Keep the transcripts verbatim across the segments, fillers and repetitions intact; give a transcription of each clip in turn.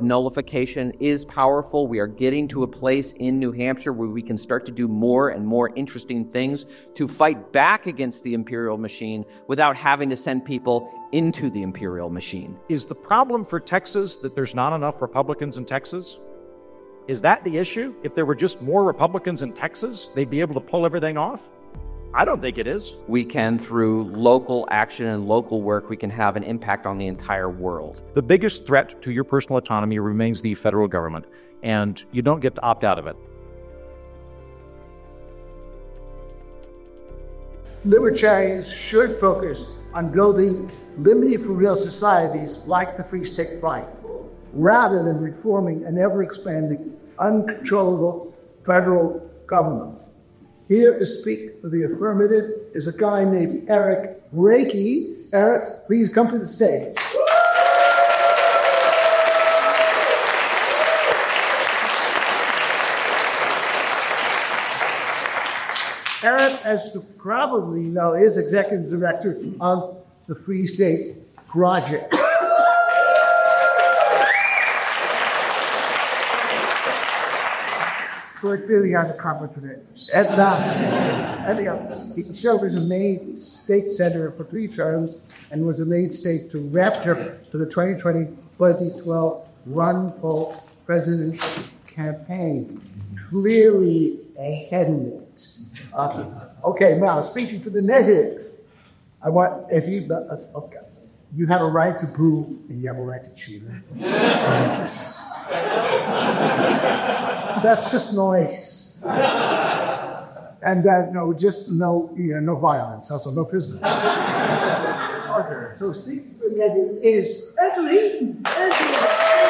nullification is powerful. We are getting to a place in New Hampshire where we can start to do more and more interesting things to fight back against the imperial machine without having to send people into the imperial machine. Is the problem for Texas that there's not enough Republicans in Texas? Is that the issue? If there were just more Republicans in Texas, they'd be able to pull everything off? I don't think it is. We can, through local action and local work, we can have an impact on the entire world. The biggest threat to your personal autonomy remains the federal government, and you don't get to opt out of it. Libertarians should focus on building liberty for real societies like the Free State Project, rather than reforming an ever-expanding, uncontrollable federal government. Here to speak for the affirmative is a guy named Eric Brakey. Eric, please come to the stage. Eric, as you probably know, is executive director of the Free State Project. So it clearly has a confidence. And, uh, and uh, he served as a Maine state senator for three terms and was a Maine state director for the twenty twenty to twenty twelve run for presidential campaign. Clearly a headwind. Uh, okay, now speaking for the negative, I want, if you, uh, okay, you have a right to prove and you have a right to cheat. That's just noise. And uh, no, just no, you know, no violence, also no physical. Arthur. So speaking for the negative is Andrew Heaton. Andrew.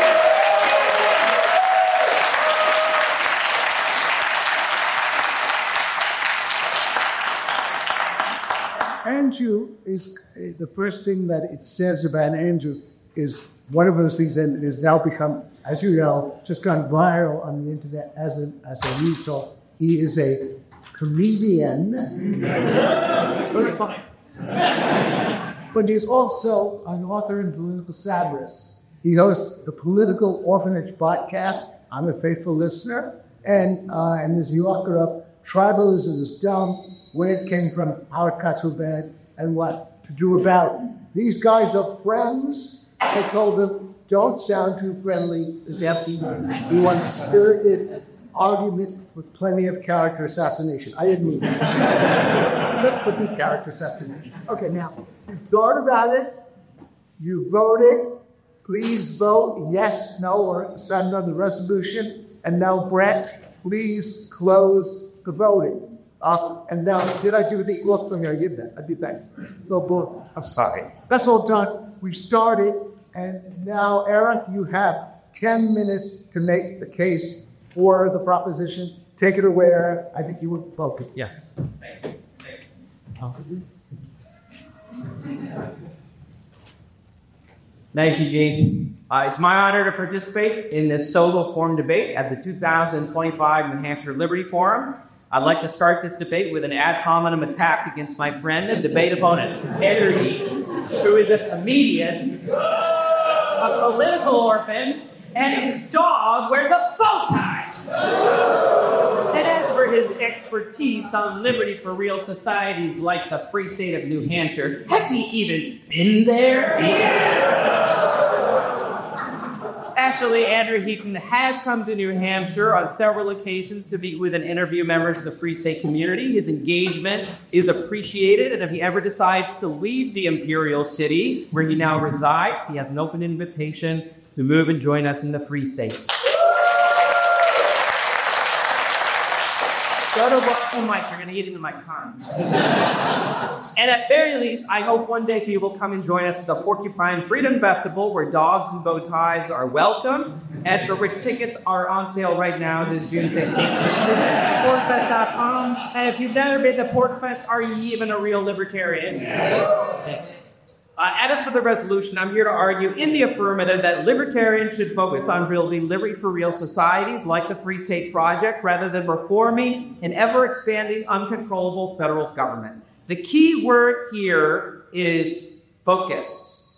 Andrew is uh, the first thing that it says about Andrew is one of those things that has now become, as you know, just gone viral on the internet as a as a result. He is a comedian, but he's also an author and political satirist. He hosts the Political Orphanage podcast. I'm a faithful listener, and uh, and is the author of Tribalism is Dumb, Where It Came From, How It Got So Bad, and What to Do About It. These guys are friends. I told them, don't sound too friendly, Zeppi. We want spirited argument with plenty of character assassination. I didn't mean that. But the character assassination. Okay, now, you thought about it. You voted. Please vote yes, no, or send on the resolution. And now, Brett, please close the voting. Uh, and now, did I do the look for me? I did that. I did that. So, boom. I'm sorry. That's all done. We started, and now, Eric, you have ten minutes to make the case for the proposition. Take it away, Eric. I think you will vote. Yes. Thank you. Thanks, Eugene. Uh, it's my honor to participate in this solo forum debate at the two thousand twenty-five New Hampshire Liberty Forum. I'd like to start this debate with an ad hominem attack against my friend and debate opponent, Andrew Heaton, who is a comedian, a political orphan, and his dog wears a bow tie. And as for his expertise on liberty for real societies like the Free State of New Hampshire, has he even been there? Actually, Andrew Heaton has come to New Hampshire on several occasions to meet with and interview members of the Free State community. His engagement is appreciated, and if he ever decides to leave the Imperial City, where he now resides, he has an open invitation to move and join us in the Free State. Oh, Mike, you're going to get into my time. And at very least, I hope one day you will come and join us at the Porcupine Freedom Festival, where dogs and bow ties are welcome, and for which tickets are on sale right now this June sixteenth. Visit pork fest dot com. And if you've never been to Porkfest, are you even a real libertarian? Uh, and as for the resolution, I'm here to argue in the affirmative that libertarians should focus on building liberty for real societies like the Free State Project rather than reforming an ever-expanding, uncontrollable federal government. The key word here is focus.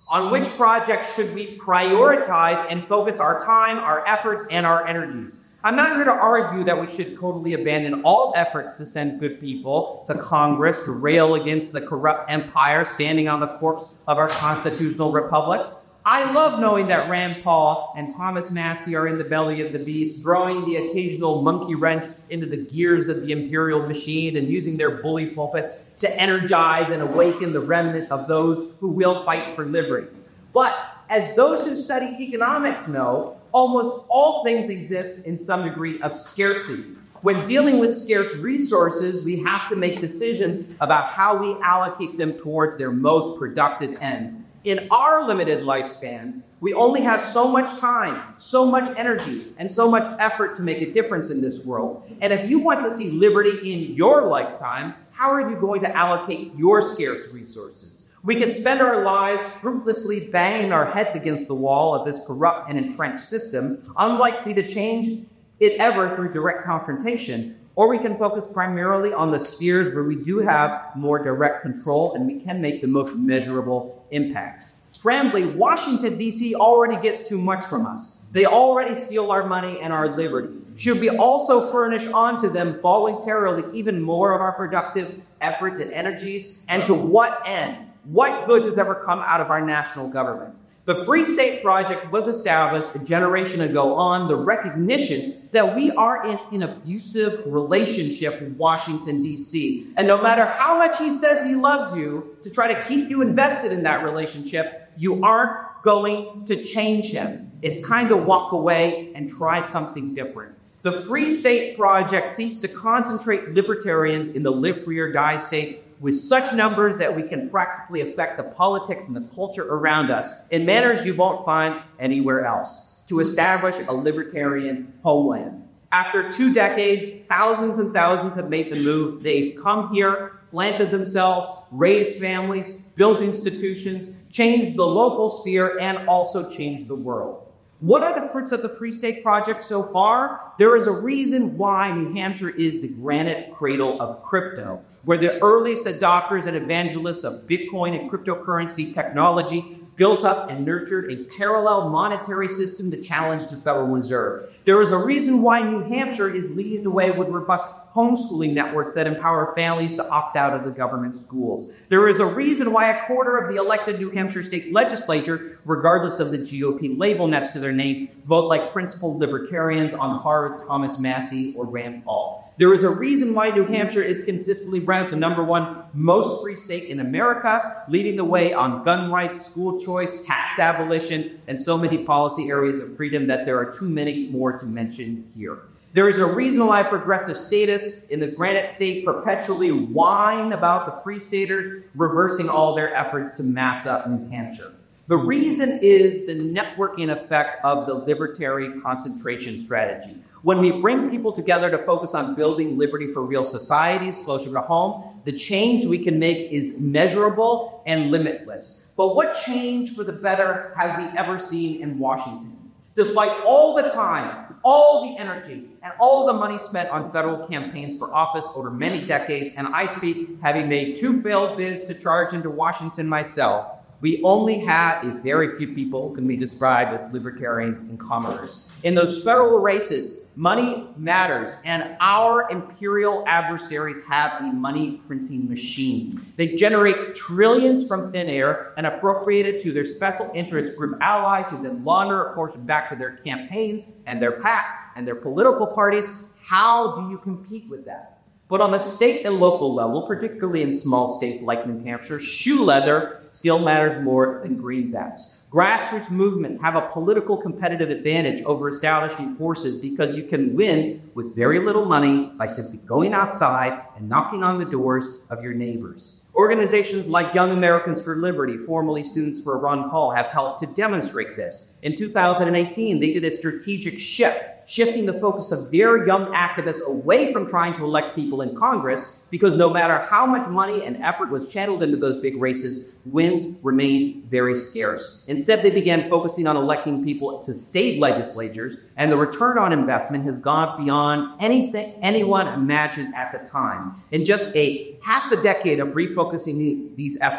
On which projects should we prioritize and focus our time, our efforts, and our energies? I'm not here to argue that we should totally abandon all efforts to send good people to Congress to rail against the corrupt empire standing on the corpse of our constitutional republic. I love knowing that Rand Paul and Thomas Massie are in the belly of the beast, throwing the occasional monkey wrench into the gears of the imperial machine and using their bully pulpits to energize and awaken the remnants of those who will fight for liberty. But as those who study economics know, almost all things exist in some degree of scarcity. When dealing with scarce resources, we have to make decisions about how we allocate them towards their most productive ends. In our limited lifespans, we only have so much time, so much energy, and so much effort to make a difference in this world. And if you want to see liberty in your lifetime, how are you going to allocate your scarce resources? We can spend our lives fruitlessly banging our heads against the wall of this corrupt and entrenched system, unlikely to change it ever through direct confrontation, or we can focus primarily on the spheres where we do have more direct control and we can make the most measurable impact. Frankly, Washington, D C already gets too much from us. They already steal our money and our liberty. Should we also furnish onto them voluntarily even more of our productive efforts and energies? And to what end? What good has ever come out of our national government? The Free State Project was established a generation ago on the recognition that we are in an abusive relationship with Washington, D C. And no matter how much he says he loves you, to try to keep you invested in that relationship, you aren't going to change him. It's time to walk away and try something different. The Free State Project seeks to concentrate libertarians in the live free or die state with such numbers that we can practically affect the politics and the culture around us in manners you won't find anywhere else, to establish a libertarian homeland. After two decades, thousands and thousands have made the move. They've come here, planted themselves, raised families, built institutions, changed the local sphere, and also changed the world. What are the fruits of the Free State Project so far? There is a reason why New Hampshire is the granite cradle of crypto, where the earliest adopters and evangelists of Bitcoin and cryptocurrency technology built up and nurtured a parallel monetary system to challenge the Federal Reserve. There is a reason why New Hampshire is leading the way with robust homeschooling networks that empower families to opt out of the government schools. There is a reason why a quarter of the elected New Hampshire state legislature, regardless of the G O P label next to their name, vote like principled libertarians on Harv, Thomas Massie, or Rand Paul. There is a reason why New Hampshire is consistently ranked the number one most free state in America, leading the way on gun rights, school choice, tax abolition, and so many policy areas of freedom that there are too many more to mention here. There is a reason why progressive statists in the Granite State perpetually whine about the Free Staters reversing all their efforts to mass up New Hampshire. The reason is the networking effect of the libertarian concentration strategy. When we bring people together to focus on building liberty for real societies closer to home, the change we can make is measurable and limitless. But what change for the better have we ever seen in Washington? Despite all the time, all the energy, and all the money spent on federal campaigns for office over many decades, and I speak having made two failed bids to charge into Washington myself, we only had a very few people who can be described as libertarians in commerce. In those federal races, money matters, and our imperial adversaries have a money printing machine. They generate trillions from thin air and appropriate it to their special interest group allies who then launder a portion back to their campaigns and their PACs and their political parties. How do you compete with that? But on the state and local level, particularly in small states like New Hampshire, shoe leather still matters more than greenbacks. Grassroots movements have a political competitive advantage over establishing forces because you can win with very little money by simply going outside and knocking on the doors of your neighbors. Organizations like Young Americans for Liberty, formerly Students for Ron Paul, have helped to demonstrate this. In two thousand eighteen, they did a strategic shift, shifting the focus of their young activists away from trying to elect people in Congress, because no matter how much money and effort was channeled into those big races, wins remained very scarce. Instead, they began focusing on electing people to state legislatures, and the return on investment has gone beyond anything anyone imagined at the time. In just a half a decade of refocusing the, these efforts,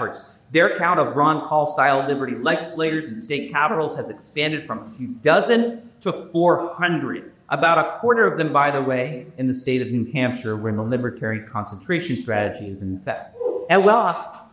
Their count of Ron Paul-style liberty legislators in state capitals has expanded from a few dozen to four hundred. About a quarter of them, by the way, in the state of New Hampshire, where the libertarian concentration strategy is in effect. And well,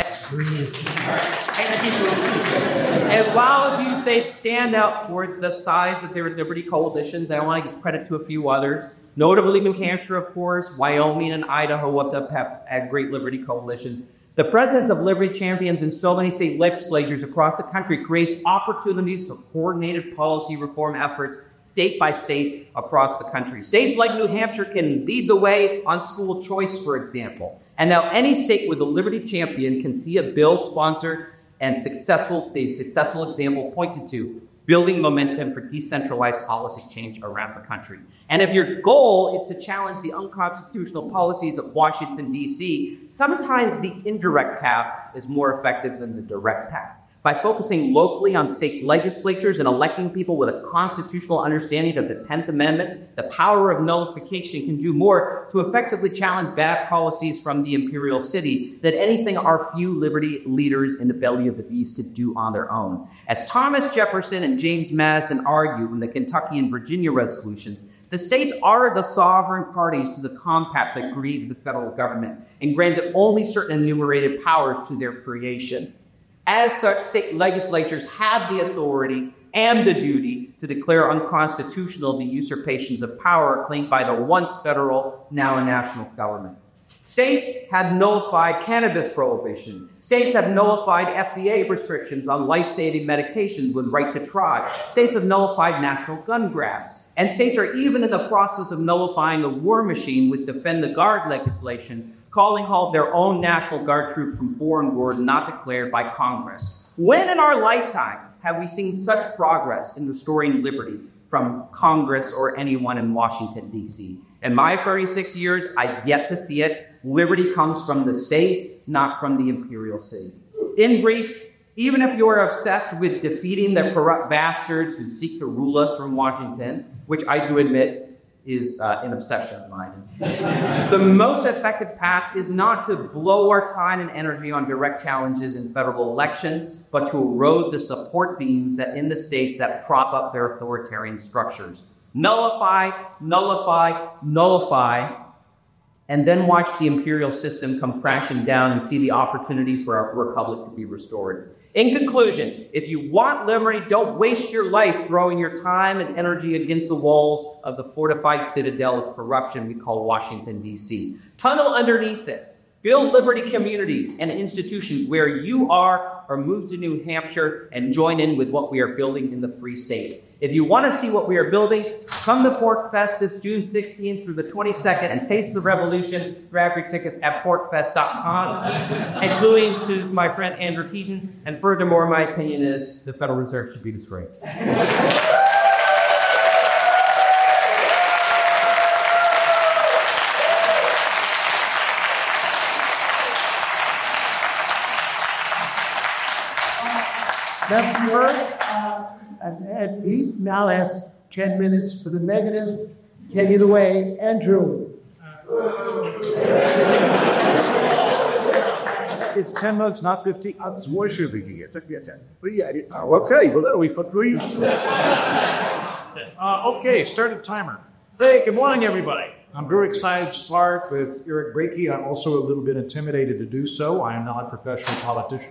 and while a few states stand out for the size of their liberty coalitions, I want to give credit to a few others. Notably New Hampshire, of course, Wyoming and Idaho up to have had great liberty coalitions. The presence of liberty champions in so many state legislatures across the country creates opportunities for coordinated policy reform efforts state by state across the country. States like New Hampshire can lead the way on school choice, for example. And now any state with a liberty champion can see a bill sponsored and successful, a successful example pointed to, building momentum for decentralized policy change around the country. And if your goal is to challenge the unconstitutional policies of Washington, D C, sometimes the indirect path is more effective than the direct path. By focusing locally on state legislatures and electing people with a constitutional understanding of the tenth Amendment, the power of nullification can do more to effectively challenge bad policies from the imperial city than anything our few liberty leaders in the belly of the beast could do on their own. As Thomas Jefferson and James Madison argue in the Kentucky and Virginia resolutions, the states are the sovereign parties to the compacts that created the federal government and granted only certain enumerated powers to their creation. As such, state legislatures have the authority and the duty to declare unconstitutional the usurpations of power claimed by the once federal, now national government. States have nullified cannabis prohibition. States have nullified F D A restrictions on life-saving medications with right to try. States have nullified national gun grabs. And states are even in the process of nullifying the war machine with Defend the Guard legislation, calling halt their own National Guard troops from foreign war not declared by Congress. When in our lifetime have we seen such progress in restoring liberty from Congress or anyone in Washington, D C? In my thirty-six years, I've yet to see it. Liberty comes from the states, not from the imperial city. In brief, even if you're obsessed with defeating the corrupt bastards who seek to rule us from Washington, which I do admit is uh, an obsession of mine, the most effective path is not to blow our time and energy on direct challenges in federal elections, but to erode the support beams that in the states that prop up their authoritarian structures. Nullify, nullify, nullify, and then watch the imperial system come crashing down and see the opportunity for our republic to be restored. In conclusion, if you want liberty, don't waste your life throwing your time and energy against the walls of the fortified citadel of corruption we call Washington, D C. Tunnel underneath it. Build liberty communities and institutions where you are, or move to New Hampshire and join in with what we are building in the Free State. If you want to see what we are building, come to PorcFest this June sixteenth through the twenty-second and taste the revolution. Grab your tickets at pork fest dot com, including to my friend Andrew Keaton. And furthermore, my opinion is the Federal Reserve should be destroyed. Madam Clerk, uh, and, and he now has ten minutes for the negative. Take it away, Andrew. It's ten minutes, not fifty. That's what should be here. Okay, well, that'll be fun for you. Uh, okay, start the timer. Hey, good morning, everybody. I'm very excited to start with Eric Brakey. I'm also a little bit intimidated to do so. I am not a professional politician.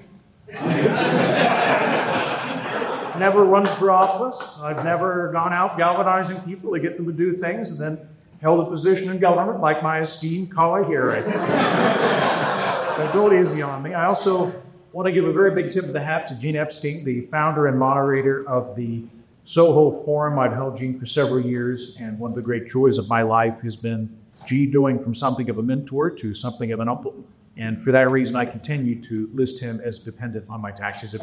Never run for office. I've never gone out galvanizing people to get them to do things and then held a position in government like my esteemed colleague here. So don't easy on me. I also want to give a very big tip of the hat to Gene Epstein, the founder and moderator of the Soho Forum. I've held Gene for several years, and one of the great joys of my life has been Gene going from something of a mentor to something of an uncle. And for that reason, I continue to list him as dependent on my taxes.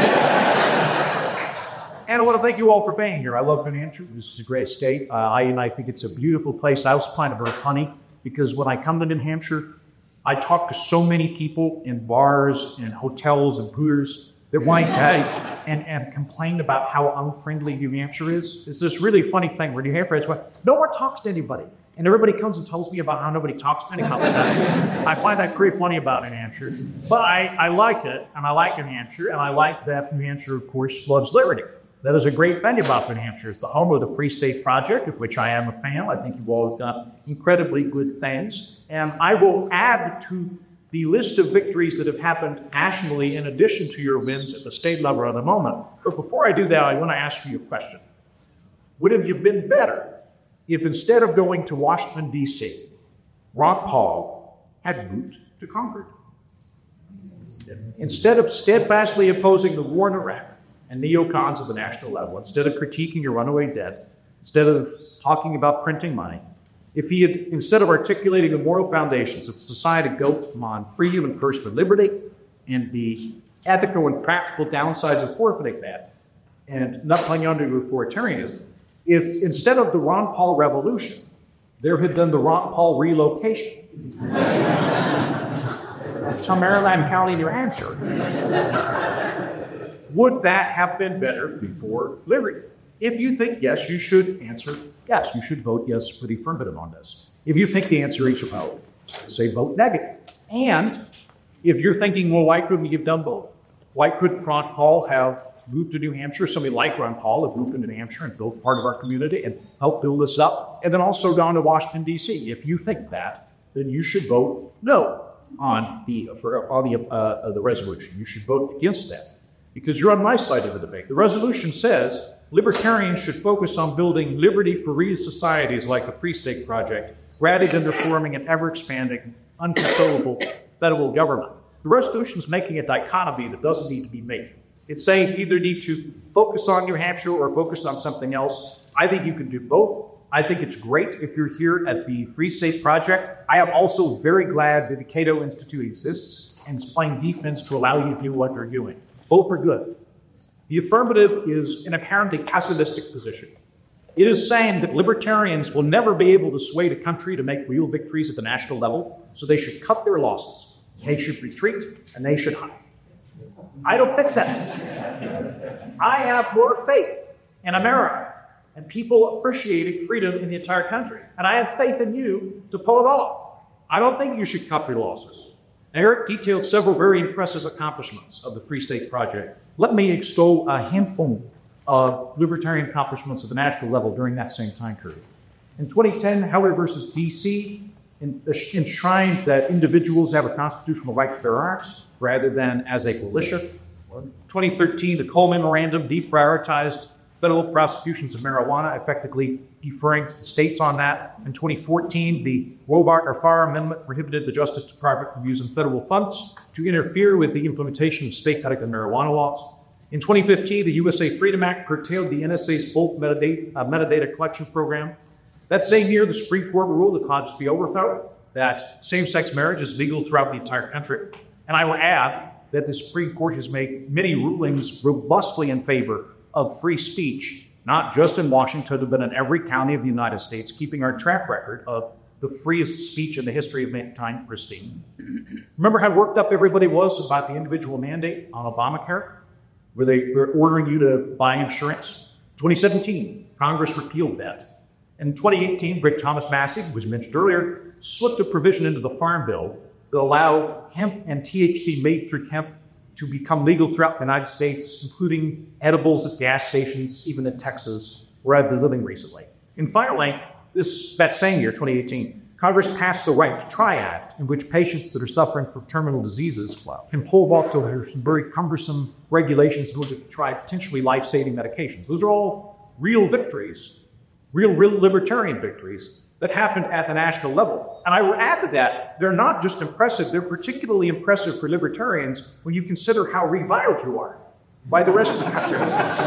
And I want to thank you all for being here. I love New Hampshire. This is a great state. Uh, I, and I think it's a beautiful place. I also find it very funny because when I come to New Hampshire, I talk to so many people in bars and hotels and pooters that whine and, and complain about how unfriendly New Hampshire is. It's this really funny thing where New Hampshire is, well, no one talks to anybody. And everybody comes and tells me about how nobody talks to me. I find that pretty funny about New Hampshire. But I, I like it, and I like New Hampshire, and I like that New Hampshire, of course, loves liberty. That is a great thing about New Hampshire. It's the home of the Free State Project, of which I am a fan. I think you've all done incredibly good things. And I will add to the list of victories that have happened nationally in addition to your wins at the state level at the moment. But before I do that, I want to ask you a question. Would it have been better if instead of going to Washington, D C, Ron Paul had moved to Concord? Instead of steadfastly opposing the war in Iraq and neocons at the national level, instead of critiquing your runaway debt, instead of talking about printing money, if he had, instead of articulating the moral foundations of society to go on freedom and personal liberty and the ethical and practical downsides of forfeiting that and knuckling under to authoritarianism, if instead of the Ron Paul revolution, there had been the Ron Paul relocation to Maryland County, New Hampshire, would that have been better before liberty? If you think yes, you should answer yes. You should vote yes for the affirmative on this. If you think the answer is no, say vote negative. And if you're thinking, well, why couldn't we have done both? Why couldn't Ron Paul have moved to New Hampshire? Somebody like Ron Paul have moved into New Hampshire and built part of our community and helped build this up, and then also gone to Washington, D C. If you think that, then you should vote no on the for, on the uh, the resolution. You should vote against that because you're on my side of the debate. The resolution says libertarians should focus on building liberty for free societies like the Free State Project, rather than reforming an ever-expanding, uncontrollable federal government. The resolution is making a dichotomy that doesn't need to be made. It's saying you either need to focus on New Hampshire or focus on something else. I think you can do both. I think it's great if you're here at the Free State Project. I am also very glad that the Cato Institute exists and is playing defense to allow you to do what they're doing. Both are good. The affirmative is an apparently pessimistic position. It is saying that libertarians will never be able to sway the country to make real victories at the national level, so they should cut their losses. They should retreat, and they should hide. I don't think that. I have more faith in America and people appreciating freedom in the entire country. And I have faith in you to pull it off. I don't think you should cut your losses. Eric detailed several very impressive accomplishments of the Free State Project. Let me extol a handful of libertarian accomplishments at the national level during that same time period. In twenty ten, Heller versus D C enshrined that individuals have a constitutional right to bear arms rather than as a militia. In twenty thirteen, the Cole Memorandum deprioritized federal prosecutions of marijuana, effectively deferring to the states on that. In twenty fourteen, the Robart or Farr Amendment prohibited the Justice Department from using federal funds to interfere with the implementation of state medical marijuana laws. In twenty fifteen, the U S A Freedom Act curtailed the N S A's bulk metadata, uh, metadata collection program. That same year, the Supreme Court ruled that Hodges v. Oberthauer that same-sex marriage is legal throughout the entire country. And I will add that the Supreme Court has made many rulings robustly in favor of free speech, not just in Washington, but in every county of the United States, keeping our track record of the freest speech in the history of mankind pristine. Remember how worked up everybody was about the individual mandate on Obamacare, where they were ordering you to buy insurance? twenty seventeen, Congress repealed that. In twenty eighteen, Rick Thomas Massey, who was mentioned earlier, slipped a provision into the Farm Bill that allowed hemp and T H C made through hemp to become legal throughout the United States, including edibles at gas stations, even in Texas, where I've been living recently. And finally, this that same year, twenty eighteen, Congress passed the Right to Try Act, in which patients that are suffering from terminal diseases can pull off to some very cumbersome regulations in order to try potentially life-saving medications. Those are all real victories. Real, real libertarian victories that happened at the national level. And I will add to that, they're not just impressive, they're particularly impressive for libertarians when you consider how reviled you are by the rest of the country.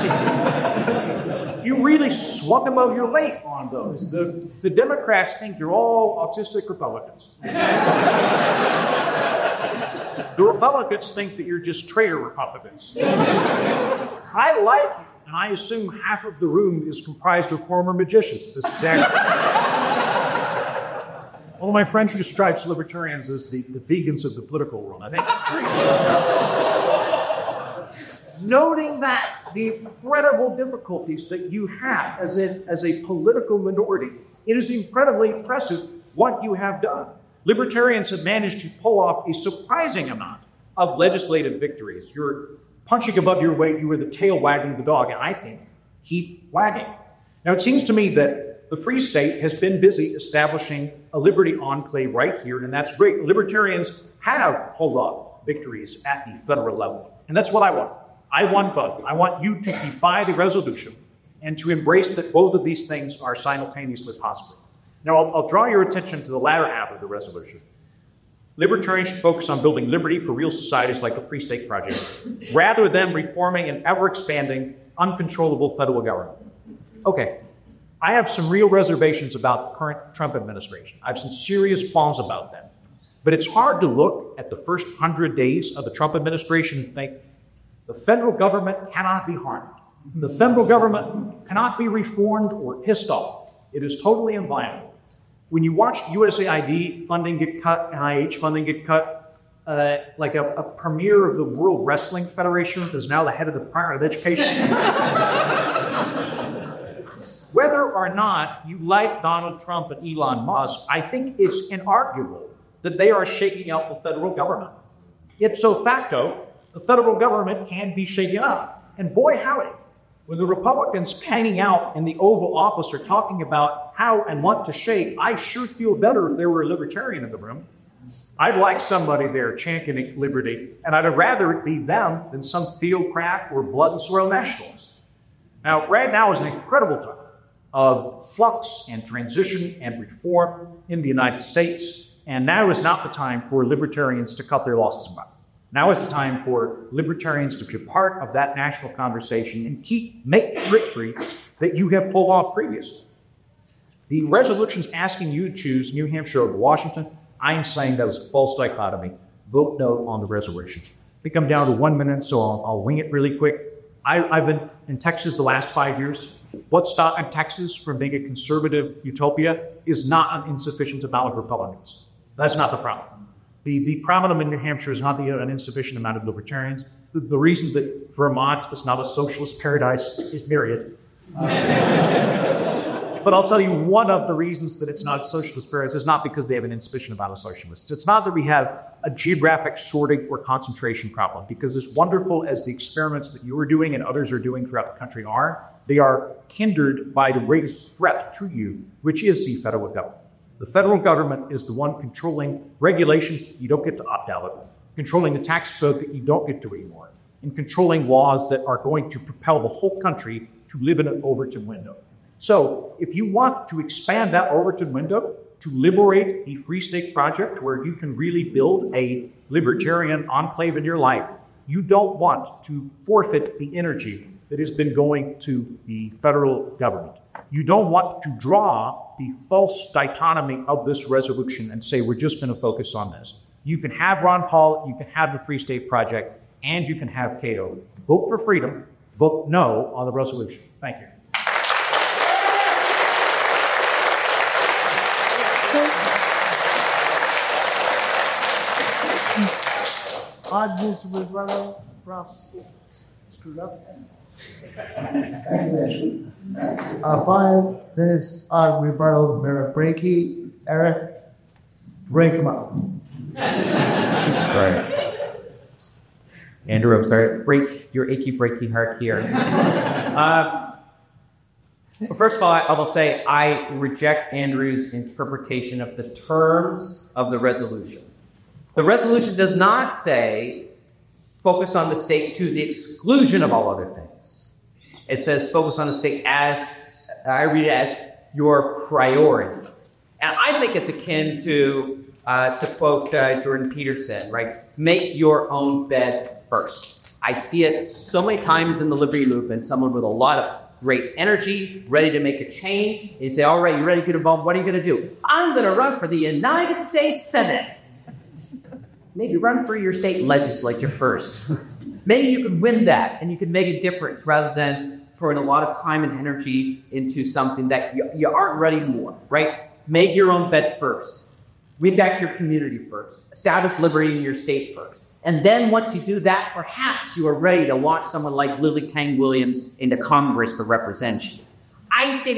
You really swung above your weight on those. The, the Democrats think you're all autistic Republicans. The Republicans think that you're just traitor Republicans. I like you. And I assume half of the room is comprised of former magicians. This exactly. One of my friends describes libertarians as the, the vegans of the political world. I think that's great. Noting that the incredible difficulties that you have as a, as a political minority it is incredibly impressive what you have done. Libertarians have managed to pull off a surprising amount of legislative victories. You're punching above your weight. You were the tail wagging the dog, and I think keep wagging. Now, it seems to me that the Free State has been busy establishing a liberty enclave right here, and that's great. Libertarians have pulled off victories at the federal level, and that's what I want. I want both. I want you to defy the resolution and to embrace that both of these things are simultaneously possible. Now, I'll, I'll draw your attention to the latter half of the resolution. Libertarians should focus on building liberty for real societies like the Free State Project, rather than reforming an ever-expanding, uncontrollable federal government. Okay, I have some real reservations about the current Trump administration. I have some serious qualms about them. But it's hard to look at the first hundred days of the Trump administration and think, the federal government cannot be harmed. The federal government cannot be reformed or pissed off. It is totally inviolable. When you watch U S A I D funding get cut, N I H funding get cut, uh, like a, a premier of the World Wrestling Federation is now the head of the Department of Education. Whether or not you like Donald Trump and Elon Musk, I think it's inarguable that they are shaking out the federal government. Ipso facto, the federal government can be shaken up. And boy, howdy, when the Republicans hanging out in the Oval Office are talking about how and what to shake, I sure feel better if there were a libertarian in the room. I'd like somebody there championing liberty, and I'd rather it be them than some theocrat or blood and soil nationalist. Now, right now is an incredible time of flux and transition and reform in the United States, and now is not the time for libertarians to cut their losses about it. Now is the time for libertarians to be a part of that national conversation and keep making victory that you have pulled off previously. The resolution's asking you to choose New Hampshire over Washington. I'm saying that was a false dichotomy. Vote no on the resolution. I think I'm down to one minute, so I'll, I'll wing it really quick. I, I've been in Texas the last five years. What stopped Texas from being a conservative utopia is not an insufficient amount of Republicans. That's not the problem. The, the problem in New Hampshire is not the, an insufficient amount of libertarians. The, the reason that Vermont is not a socialist paradise is myriad. Uh, but I'll tell you, one of the reasons that it's not a socialist paradise is not because they have an insufficient amount of socialists. It's not that we have a geographic sorting or concentration problem, because as wonderful as the experiments that you are doing and others are doing throughout the country are, they are hindered by the greatest threat to you, which is the federal government. The federal government is the one controlling regulations that you don't get to opt out of, controlling the tax code that you don't get to ignore, and controlling laws that are going to propel the whole country to live in an Overton window. So if you want to expand that Overton window to liberate the Free State Project, where you can really build a libertarian enclave in your life, you don't want to forfeit the energy that has been going to the federal government. You don't want to draw the false dichotomy of this resolution and say, we're just going to focus on this. You can have Ron Paul, you can have the Free State Project, and you can have Cato. Vote for freedom, vote no on the resolution. Thank you. Agnes Rebuttal, Ross. Screwed up. Uh, five minutes on rebuttal, Mayor Brakey. Eric, break him up. Sorry. Andrew, I'm sorry. Break your achy, breaky heart here. uh, well, first of all, I will say I reject Andrew's interpretation of the terms of the resolution. The resolution does not say focus on the state to the exclusion of all other things. It says focus on the state as, I read it as your priority. And I think it's akin to, uh, to quote uh, Jordan Peterson, right? Make your own bed first. I see it so many times in the liberty movement, someone with a lot of great energy, ready to make a change. You say, all right, you ready to get involved? What are you going to do? I'm going to run for the United States Senate. Maybe run for your state legislature first. Maybe you could win that and you could make a difference rather than throwing a lot of time and energy into something that you, you aren't ready for, right? Make your own bed first. Win back your community first. Establish liberty in your state first. And then once you do that, perhaps you are ready to launch someone like Lily Tang Williams into Congress to represent you. I think it's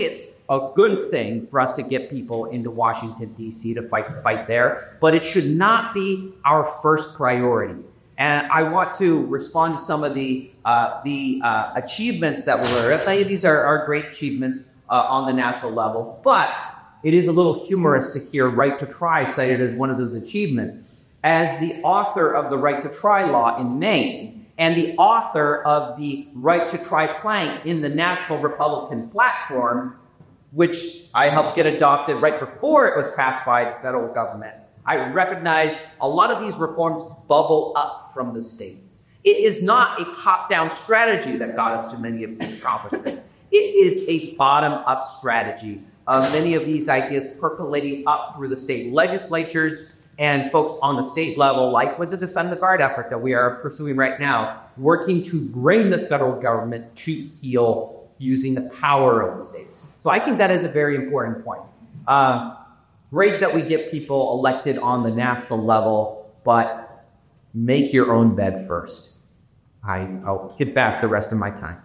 a good thing for us to get people into Washington, D C to fight the fight there, but it should not be our first priority. And I want to respond to some of the uh, the uh, achievements that were, these are, are great achievements uh, on the national level, but it is a little humorous to hear Right to Try cited as one of those achievements. As the author of the Right to Try law in Maine and the author of the Right to Try plank in the National Republican Platform, which I helped get adopted right before it was passed by the federal government, I recognized a lot of these reforms bubble up from the states. It is not a top-down strategy that got us to many of these accomplishments. It is a bottom-up strategy of many of these ideas percolating up through the state legislatures and folks on the state level, like with the Defend the Guard effort that we are pursuing right now, working to bring the federal government to heel using the power of the states. So I think that is a very important point. Uh, great that we get people elected on the national level, but make your own bed first. I, I'll get back the rest of my time.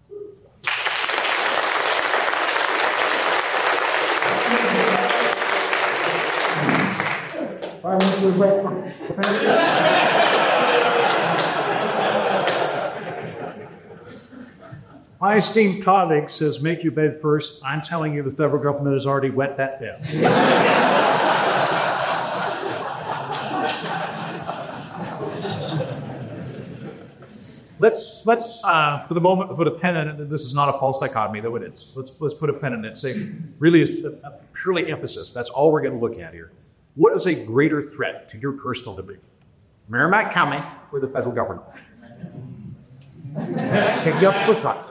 My esteemed colleague says, make your bed first. I'm telling you, the federal government has already wet that bed. let's, let's uh, for the moment, put a pen in it. This is not a false dichotomy, though it is. Let's, let's put a pen in it and say, really is a, a purely emphasis. That's all we're going to look at here. What is a greater threat to your personal liberty? Merrimack County or the federal government? Take you up the side.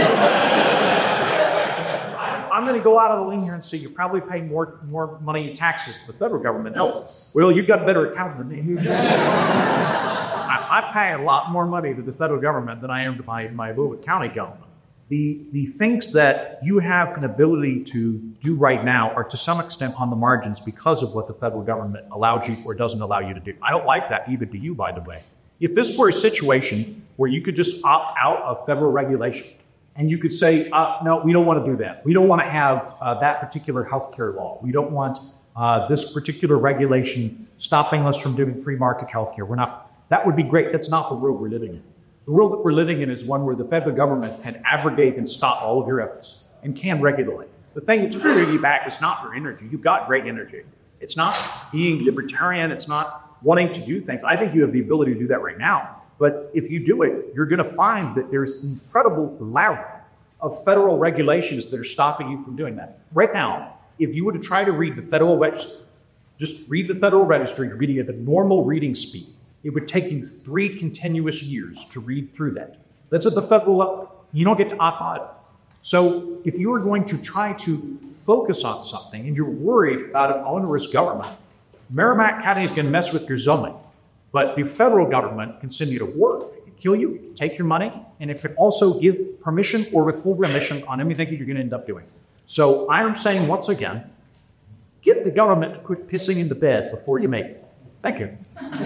I'm going to go out on a limb here and say you probably pay more more money in taxes to the federal government. No. Well, you've got a better accountant than me. I, I pay a lot more money to the federal government than I am to my, my little county government. The, the things that you have an ability to do right now are to some extent on the margins because of what the federal government allows you or doesn't allow you to do. I don't like that either to you, by the way. If this were a situation where you could just opt out of federal regulation and you could say, uh, no, we don't want to do that. We don't want to have uh, that particular healthcare law. We don't want uh, this particular regulation stopping us from doing free market healthcare. We're not. That would be great. That's not the world we're living in. The world that we're living in is one where the federal government can abrogate and stop all of your efforts and can regulate. The thing that's holding you back is not your energy. You've got great energy. It's not being libertarian. It's not wanting to do things. I think you have the ability to do that right now. But if you do it, you're going to find that there's incredible labyrinth of federal regulations that are stopping you from doing that. Right now, if you were to try to read the Federal Register, just read the Federal Register, you're reading at the normal reading speed. It would take you three continuous years to read through that. That's at the federal level. You don't get to opt out. So if you are going to try to focus on something and you're worried about an onerous government, Merrimack County is going to mess with your zoning. But the federal government can send you to work. It can kill you, it can take your money, and it can also give permission or with full remission on anything that you're going to end up doing. So I am saying once again, get the government to quit pissing in the bed before you make it. Thank you.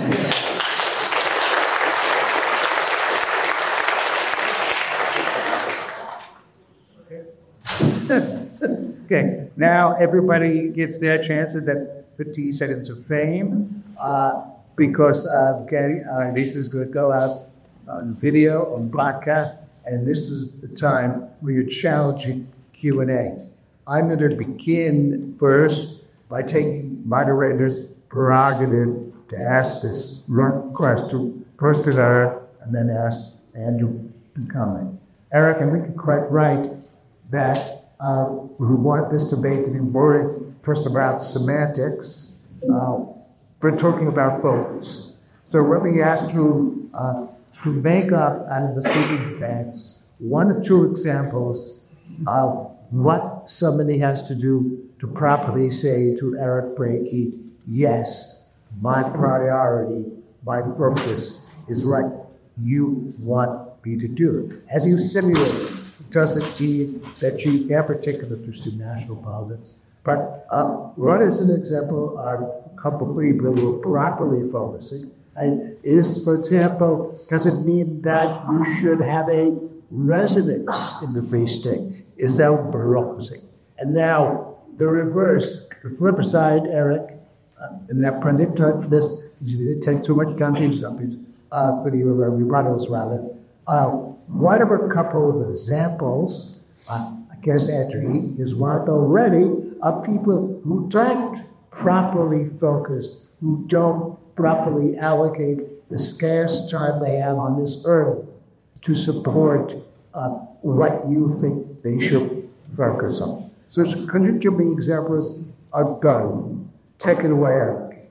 Okay, now everybody gets their chance at that fifty seconds of fame uh, because uh, okay, uh, this is going to go out on video, on podcast, and this is the time where you're challenging Q and A. I'm going to begin first by taking moderator's prerogative to ask this question first to Eric and then ask Andrew to comment. Eric, and we can quite right that uh, we want this debate to be more first about semantics. Uh, we're talking about focus. So let me ask you uh, to make up out of the city banks one or two examples of what somebody has to do to properly say to Eric Brakey, yes, my priority, my focus is right. You want me to do it. As you simulate, doesn't mean that you in particular pursue national politics. But uh, what is an example of a couple of people who are properly focusing? And is, for example, does it mean that you should have a residence in the Free State? Is that bureaucracy? And now the reverse, the flip side, Eric, uh, and that printed for this, you didn't take too much time to something, uh, for the uh, rebuttals rather. Uh, what are a couple of examples, uh, I guess after he is one already, of people who don't properly focus, who don't properly allocate the scarce time they have on this earth to support uh, what you think they should focus on. So could you give me examples of both? Take it away, Eric.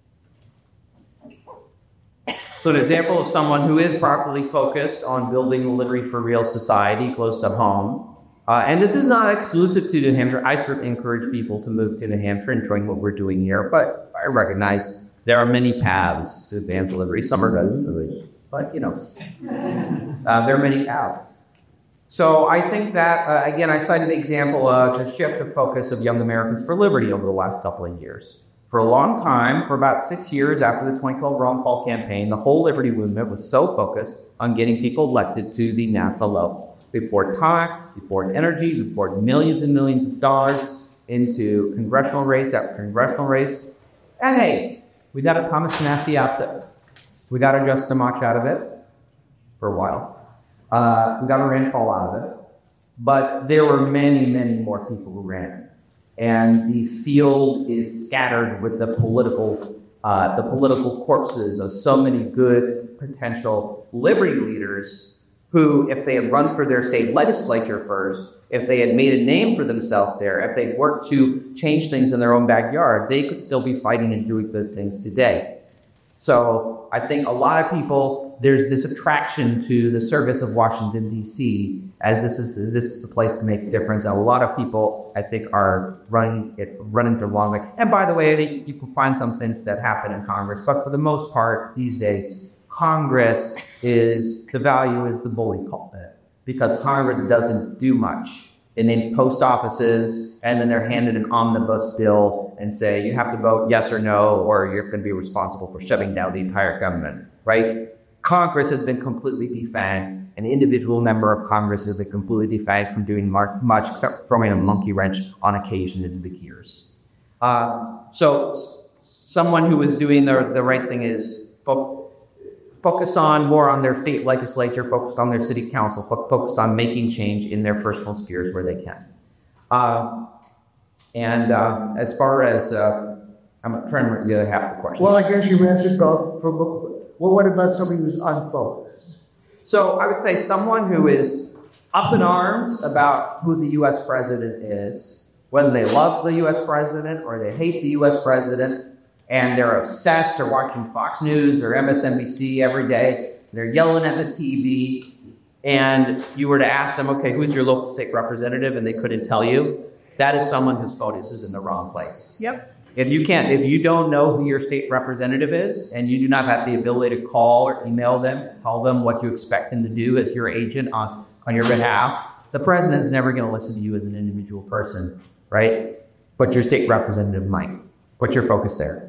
So an example of someone who is properly focused on building a literary for real society close to home. Uh, and this is not exclusive to New Hampshire. I certainly encourage people to move to New Hampshire and join what we're doing here. But I recognize there are many paths to advance literary. Some are good, but you know, uh, there are many paths. So I think that, uh, again, I cited the example uh, to shift the focus of Young Americans for Liberty over the last couple of years. For a long time, for about six years after the twenty twelve Ron Paul campaign, the whole Liberty movement was so focused on getting people elected to the national level. We poured time, we poured energy, we poured millions and millions of dollars into congressional race after congressional race. And hey, we got a Thomas Massie out there. We got a Justin Amash out of it for a while. Uh, we got a Rand Paul out of it, but there were many, many more people who ran, and the field is scattered with the political, uh, the political corpses of so many good potential liberty leaders who, if they had run for their state legislature first, if they had made a name for themselves there, if they worked to change things in their own backyard, they could still be fighting and doing good things today. So I think a lot of people, there's this attraction to the service of Washington, D C, as this is this is the place to make a difference. And a lot of people, I think, are running it running the wrong way. And by the way, you can find some things that happen in Congress, but for the most part, these days, Congress is, the value is the bully pulpit, because Congress doesn't do much. They name post offices, and then they're handed an omnibus bill and say, you have to vote yes or no, or you're going to be responsible for shutting down the entire government, right? Congress has been completely defanged. An individual member of Congress has been completely defanged from doing much except throwing a monkey wrench on occasion into the gears. Uh, so someone who is doing the, the right thing is fo- focus on more on their state legislature, focused on their city council, fo- focused on making change in their personal spheres where they can. Uh, and uh, as far as, uh, I'm trying to remember half the question. Well, I guess you answered both. From, well, what about somebody who's unfocused? So I would say someone who is up in arms about who the U S president is, whether they love the U S president or they hate the U S president, and they're obsessed, they're watching Fox News or M S N B C every day, they're yelling at the T V, and you were to ask them, okay, who's your local state representative, and they couldn't tell you, that is someone whose focus is in the wrong place. Yep. If you can't, if you don't know who your state representative is, and you do not have the ability to call or email them, tell them what you expect them to do as your agent on, on your behalf, the president's never going to listen to you as an individual person, right? But your state representative might. What's your focus there?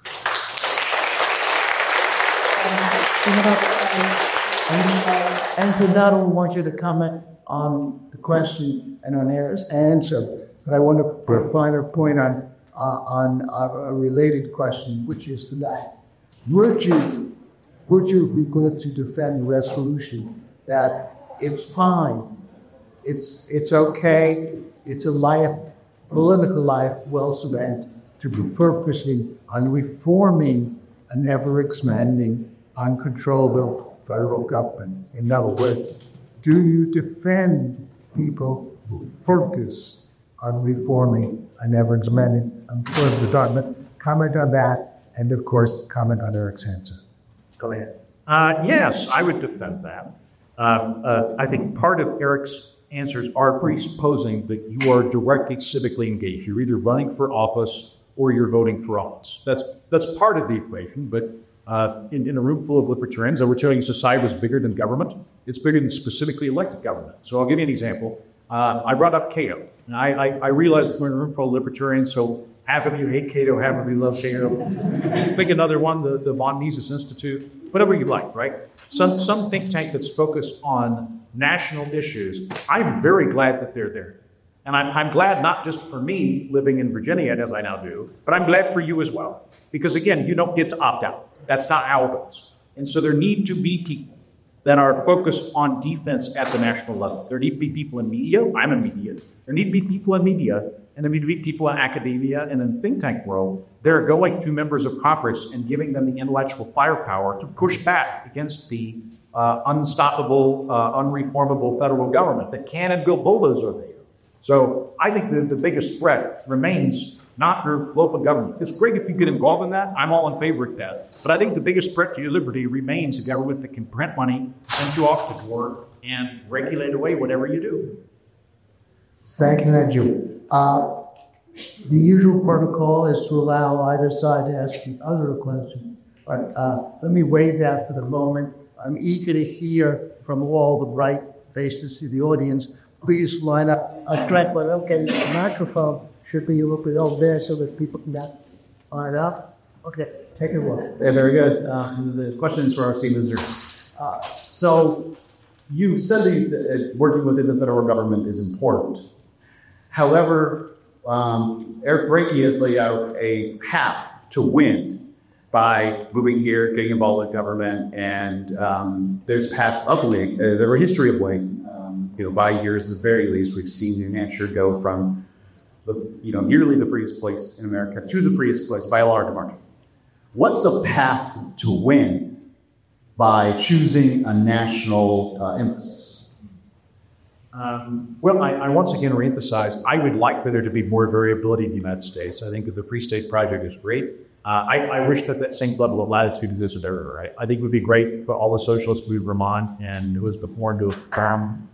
And to not only want you to comment on the question and on Eric's answer, but I want to put a finer point on uh, on a related question, which is that would you would you be willing to defend the resolution that it's fine, it's it's okay, it's a life, political life well spent to be focusing on reforming an ever-expanding, uncontrollable federal government? In other words, do you defend people who focus on reforming an ever-expanding, uncontrollable government? Comment on that, and of course, comment on Eric's answer. Go ahead. Uh, yes, I would defend that. Uh, uh, I think part of Eric's answers are presupposing that you are directly civically engaged. You're either running for office or you're voting for office. That's that's part of the equation, but uh, in, in a room full of libertarians, we're telling you society was bigger than government. It's bigger than specifically elected government. So I'll give you an example. Uh, I brought up Cato, and I, I, I realized we're in a room full of libertarians, so half of you hate Cato, half of you love Cato. Pick another one, the, the Von Mises Institute, whatever you like, right? Some, some think tank that's focused on national issues. I'm very glad that they're there. And I'm, I'm glad not just for me living in Virginia, as I now do, but I'm glad for you as well. Because again, you don't get to opt out. That's not how it goes. And so there need to be people that are focused on defense at the national level. There need to be people in media. I'm in media. There need to be people in media, and there need to be people in academia and in the think tank world that are going to members of Congress and giving them the intellectual firepower to push back against the uh, unstoppable, uh, unreformable federal government that can and will bulldoze over there. So I think the, the biggest threat remains not your local government. It's great if you get involved in that. I'm all in favor of that. But I think the biggest threat to your liberty remains a government that can print money, send you off the door, and regulate away whatever you do. Thank you, Andrew. Uh, the usual protocol is to allow either side to ask the other a question. But uh, let me waive that for the moment. I'm eager to hear from all the bright faces of the audience. Please line up. I'll track one. Okay, the microphone should be a little bit over there so that people can get line up. Okay, take it away. Yeah, very good. Um, the question is for our esteemed visitor. Uh, so you said that working within the federal government is important. However, um, Eric Brakey has laid out a path to win by moving here, getting involved with government, and um, there's a path of winning. Uh, there's a history of winning. Um, you know, five years at the very least, we've seen New Hampshire go from the, you know, nearly the freest place in America to the freest place by a large margin. What's the path to win by choosing a national uh, emphasis? Um, well, I, I once again reemphasize, I would like for there to be more variability in the United States. I think that the Free State Project is great. Uh, I, I wish that that same level of latitude existed everywhere. I, I think it would be great for all the socialists moved to Vermont and who was born to a farm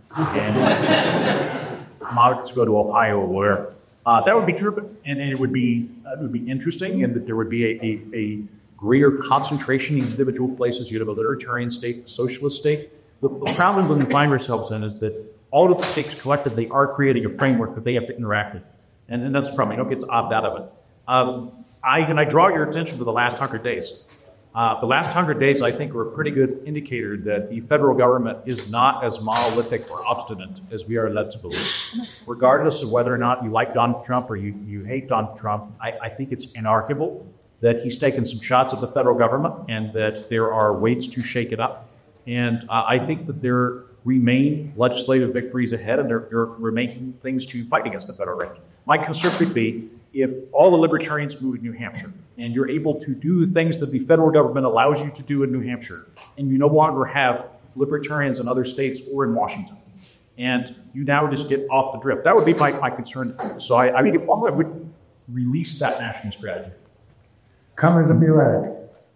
and moderates go to Ohio or where. Uh, that would be terrific, and, and it would be uh, it would be interesting, and that there would be a, a, a greater concentration in individual places. You'd have a libertarian state, a socialist state. The, the problem that we find ourselves in is that all of the states collectively are creating a framework that they have to interact in, and, and that's the problem. You don't get to opt out of it. Um, I can I draw your attention to the last hundred days. Uh, the last hundred days, I think, were a pretty good indicator that the federal government is not as monolithic or obstinate as we are led to believe. Regardless of whether or not you like Donald Trump or you, you hate Donald Trump, I, I think it's inarguable that he's taken some shots at the federal government and that there are ways to shake it up. And uh, I think that there remain legislative victories ahead, and there, there remain things to fight against the federal government. My concern would be if all the libertarians move to New Hampshire and you're able to do things that the federal government allows you to do in New Hampshire, and you no longer have libertarians in other states or in Washington, and you now just get off the drift. That would be my, my concern. So I, I, mean, I would release that national strategy. Coming to you, Eric.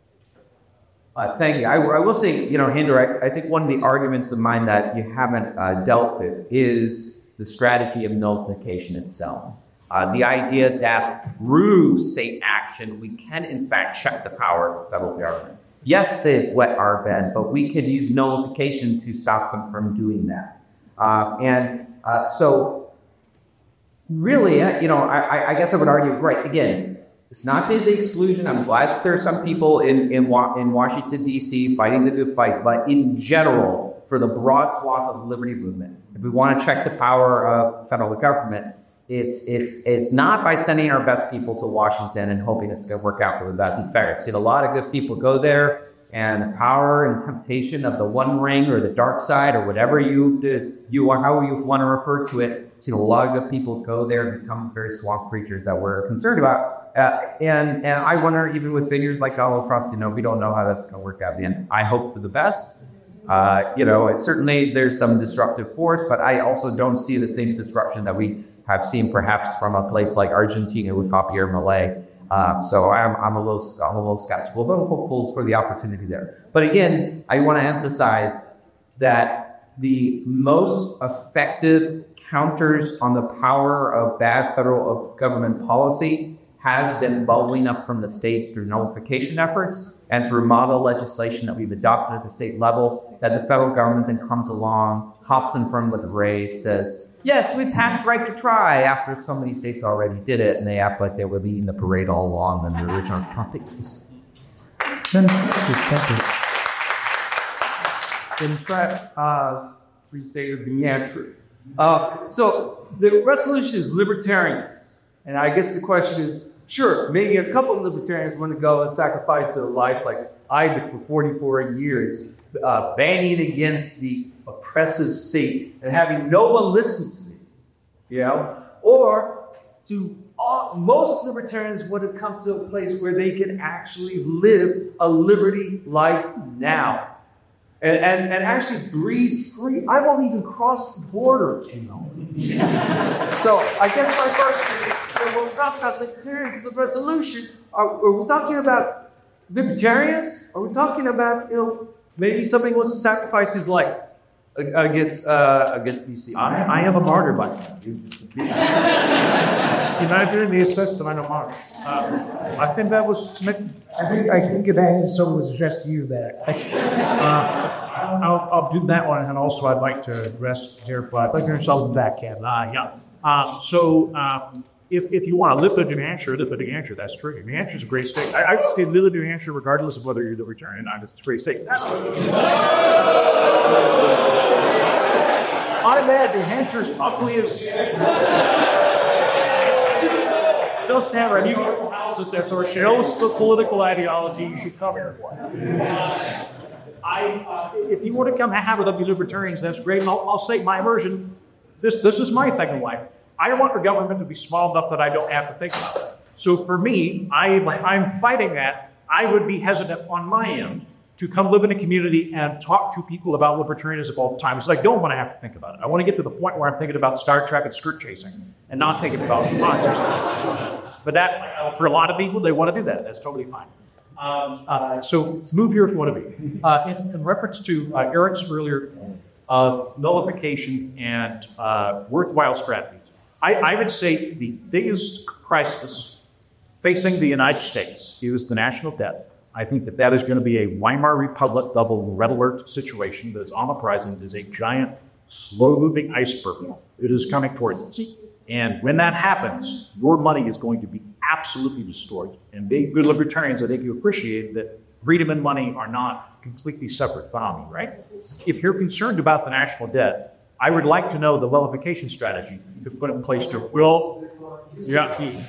Uh, thank you. I, I will say, you know, Hinder, I, I think one of the arguments of mine that you haven't uh, dealt with is the strategy of nullification itself. Uh, the idea that through state action, we can in fact check the power of the federal government. Yes, they've wet our bed, but we could use nullification to stop them from doing that. Uh, and uh, so really, uh, you know, I, I guess I would argue, right, again, it's not the, the exclusion. I'm glad that there are some people in, in, in Washington, D C fighting the good fight, but in general, for the broad swath of the liberty movement, if we want to check the power of federal government, It's, it's, it's not by sending our best people to Washington and hoping it's going to work out for the best. In fact, I've seen a lot of good people go there, and the power and temptation of the one ring or the dark side or whatever you you are, how you want to refer to it. I've seen a lot of good people go there and become very swamp creatures that we're concerned about. Uh, and and I wonder, even with figures like Oliver Frost, you know, we don't know how that's going to work out at the end. I hope for the best. Uh, you know, it, certainly there's some disruptive force, but I also don't see the same disruption that we have seen perhaps from a place like Argentina with Javier Milei. Um, so I'm, I'm a little, I'm a little skeptical, but hopeful for the opportunity there. But again, I want to emphasize that the most effective counters on the power of bad federal government policy has been bubbling up from the states through nullification efforts and through model legislation that we've adopted at the state level, that the federal government then comes along, hops in front of the parade, says, yes, we passed right to try, after so many states already did it, and they act like they were leading the parade all along in the original context. In fact, uh, Free State of New Hampshire. Uh, so the resolution is libertarians. And I guess the question is, sure, maybe a couple of libertarians want to go and sacrifice their life like I did for forty-four years, uh, banning against the oppressive state and having no one listen to me, you know? Or do all, most libertarians want to come to a place where they can actually live a liberty life now and, and, and actually breathe free. I won't even cross the border, you know? So I guess my question is, when we talk about libertarians, the resolution, are, are we talking about libertarians? Are we talking about, you know, maybe somebody wants to sacrifice his life against uh, against D C? I, I am a martyr by now. United in the assist, and I'm a martyr. Uh, I think that was. I think I think that answer was addressed to you there. Uh, I'll, I'll do that one, and also I'd like to address Jared Black. Like yourself back, Kevin. Uh, yeah. Uh, so. Um, If, if you want to live in New Hampshire, live in New Hampshire, that's true. New Hampshire's a great state. I, I just say live in New Hampshire regardless of whether you're libertarian or not. It's a great state. I'm mad New Hampshire's ugly as... Don't stand right. You analysis that sort of shows the political ideology you should cover. I, uh, if you want to come have with us libertarians, that's great. And I'll, I'll say my version. This, this is my thing in life. I want the government to be small enough that I don't have to think about it. So for me, I, I'm fighting that. I would be hesitant on my end to come live in a community and talk to people about libertarianism all the time. It's like I don't want to have to think about it. I want to get to the point where I'm thinking about Star Trek and skirt chasing and not thinking about politics. But that, for a lot of people, they want to do that. That's totally fine. Um, uh, so move here if you want to be. Uh, in, in reference to uh, Eric's earlier of nullification and uh, worthwhile strategies, I, I would say the biggest crisis facing the United States is the national debt. I think that that is going to be a Weimar Republic double red alert situation that is on the horizon. It is a giant, slow-moving iceberg. It is coming towards us. And when that happens, your money is going to be absolutely destroyed. And being good libertarians, I think you appreciate that freedom and money are not completely separate phenomena, right? If you're concerned about the national debt, I would like to know the nullification strategy you could put in place to will. Yeah.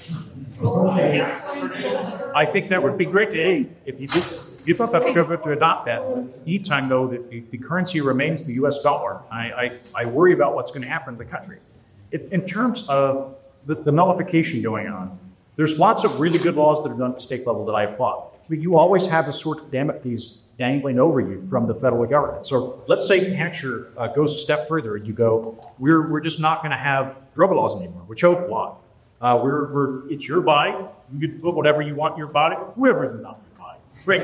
I think that would be great to aid if you do give up effort to adopt that. Anytime, though, that the, the currency remains the U S dollar, I, I, I worry about what's going to happen to the country. It, in terms of the, the nullification going on, there's lots of really good laws that are done at the state level that I applaud. But you always have the sort of Damocles dangling over you from the federal government. So let's say New Hampshire uh, goes a step further and you go, we're, we're just not going to have drug laws anymore. We're choke law. Uh, we're, we're, it's your body. You can put whatever you want in your body, whoever is not your body. Great.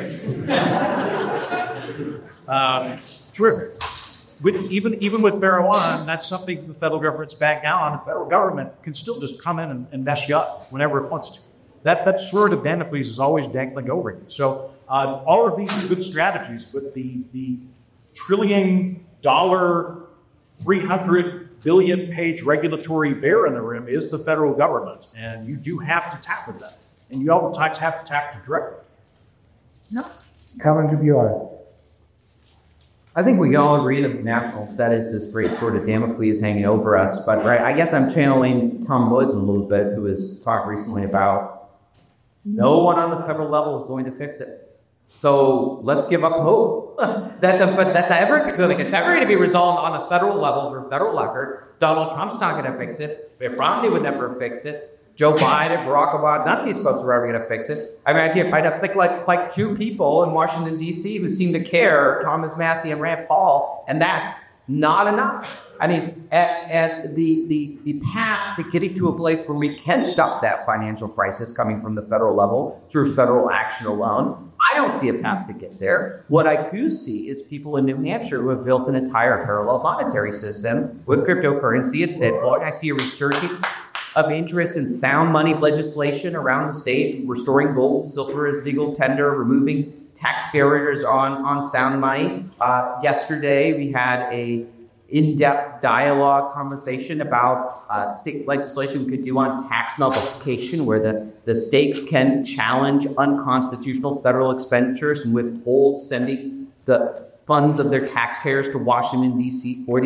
um, terrific. With, even, even with marijuana, that's something the federal government's back down on. The federal government can still just come in and, and mess you up whenever it wants to. That, that sword of Damocles is always dangling over you. So uh, all of these are good strategies, but the, the trillion dollar, three hundred billion page regulatory bear in the rim is the federal government. And you do have to tap into that. And you oftentimes have to tap to directly. No. Coming to Bjorn. I think we all agree that national debt is this great sort of Damocles hanging over us. But right, I guess I'm channeling Tom Woods a little bit, who has talked recently about no one on the federal level is going to fix it. So let's give up hope that the, that's ever like it's ever going to be resolved on a federal level through a federal record. Donald Trump's not going to fix it. Mitt Romney would never fix it. Joe Biden, Barack Obama, none of these folks are ever going to fix it. I mean, I think I think like like two people in Washington D C who seem to care: Thomas Massie and Rand Paul, and that's not enough. I mean, and, and the, the the path to getting to a place where we can stop that financial crisis coming from the federal level through federal action alone, I don't see a path to get there. What I do see is people in New Hampshire who have built an entire parallel monetary system with cryptocurrency at Bitcoin. I see a resurgence of interest in sound money legislation around the states, restoring gold, silver as legal tender, removing tax barriers on, on sound money. Uh, yesterday, we had a in-depth dialogue conversation about uh, state legislation we could do on tax nullification, where the, the states can challenge unconstitutional federal expenditures and withhold sending the funds of their taxpayers to Washington, D C for these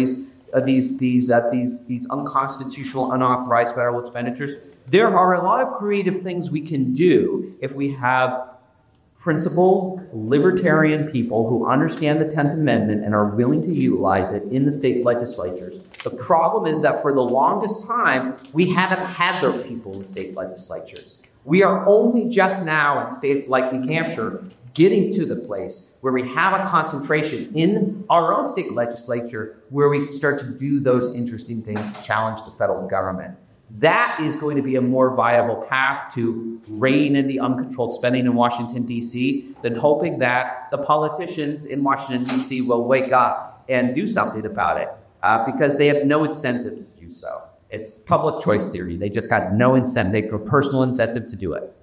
uh, these these uh, these these unconstitutional, unauthorized federal expenditures. There are a lot of creative things we can do if we have principled, libertarian people who understand the tenth Amendment and are willing to utilize it in the state legislatures. The problem is that for the longest time, we haven't had those people in state legislatures. We are only just now in states like New Hampshire getting to the place where we have a concentration in our own state legislature where we can start to do those interesting things to challenge the federal government. That is going to be a more viable path to rein in the uncontrolled spending in Washington, D C than hoping that the politicians in Washington, D C will wake up and do something about it uh, because they have no incentive to do so. It's public choice theory. They just got no incentive, they got personal incentive to do it.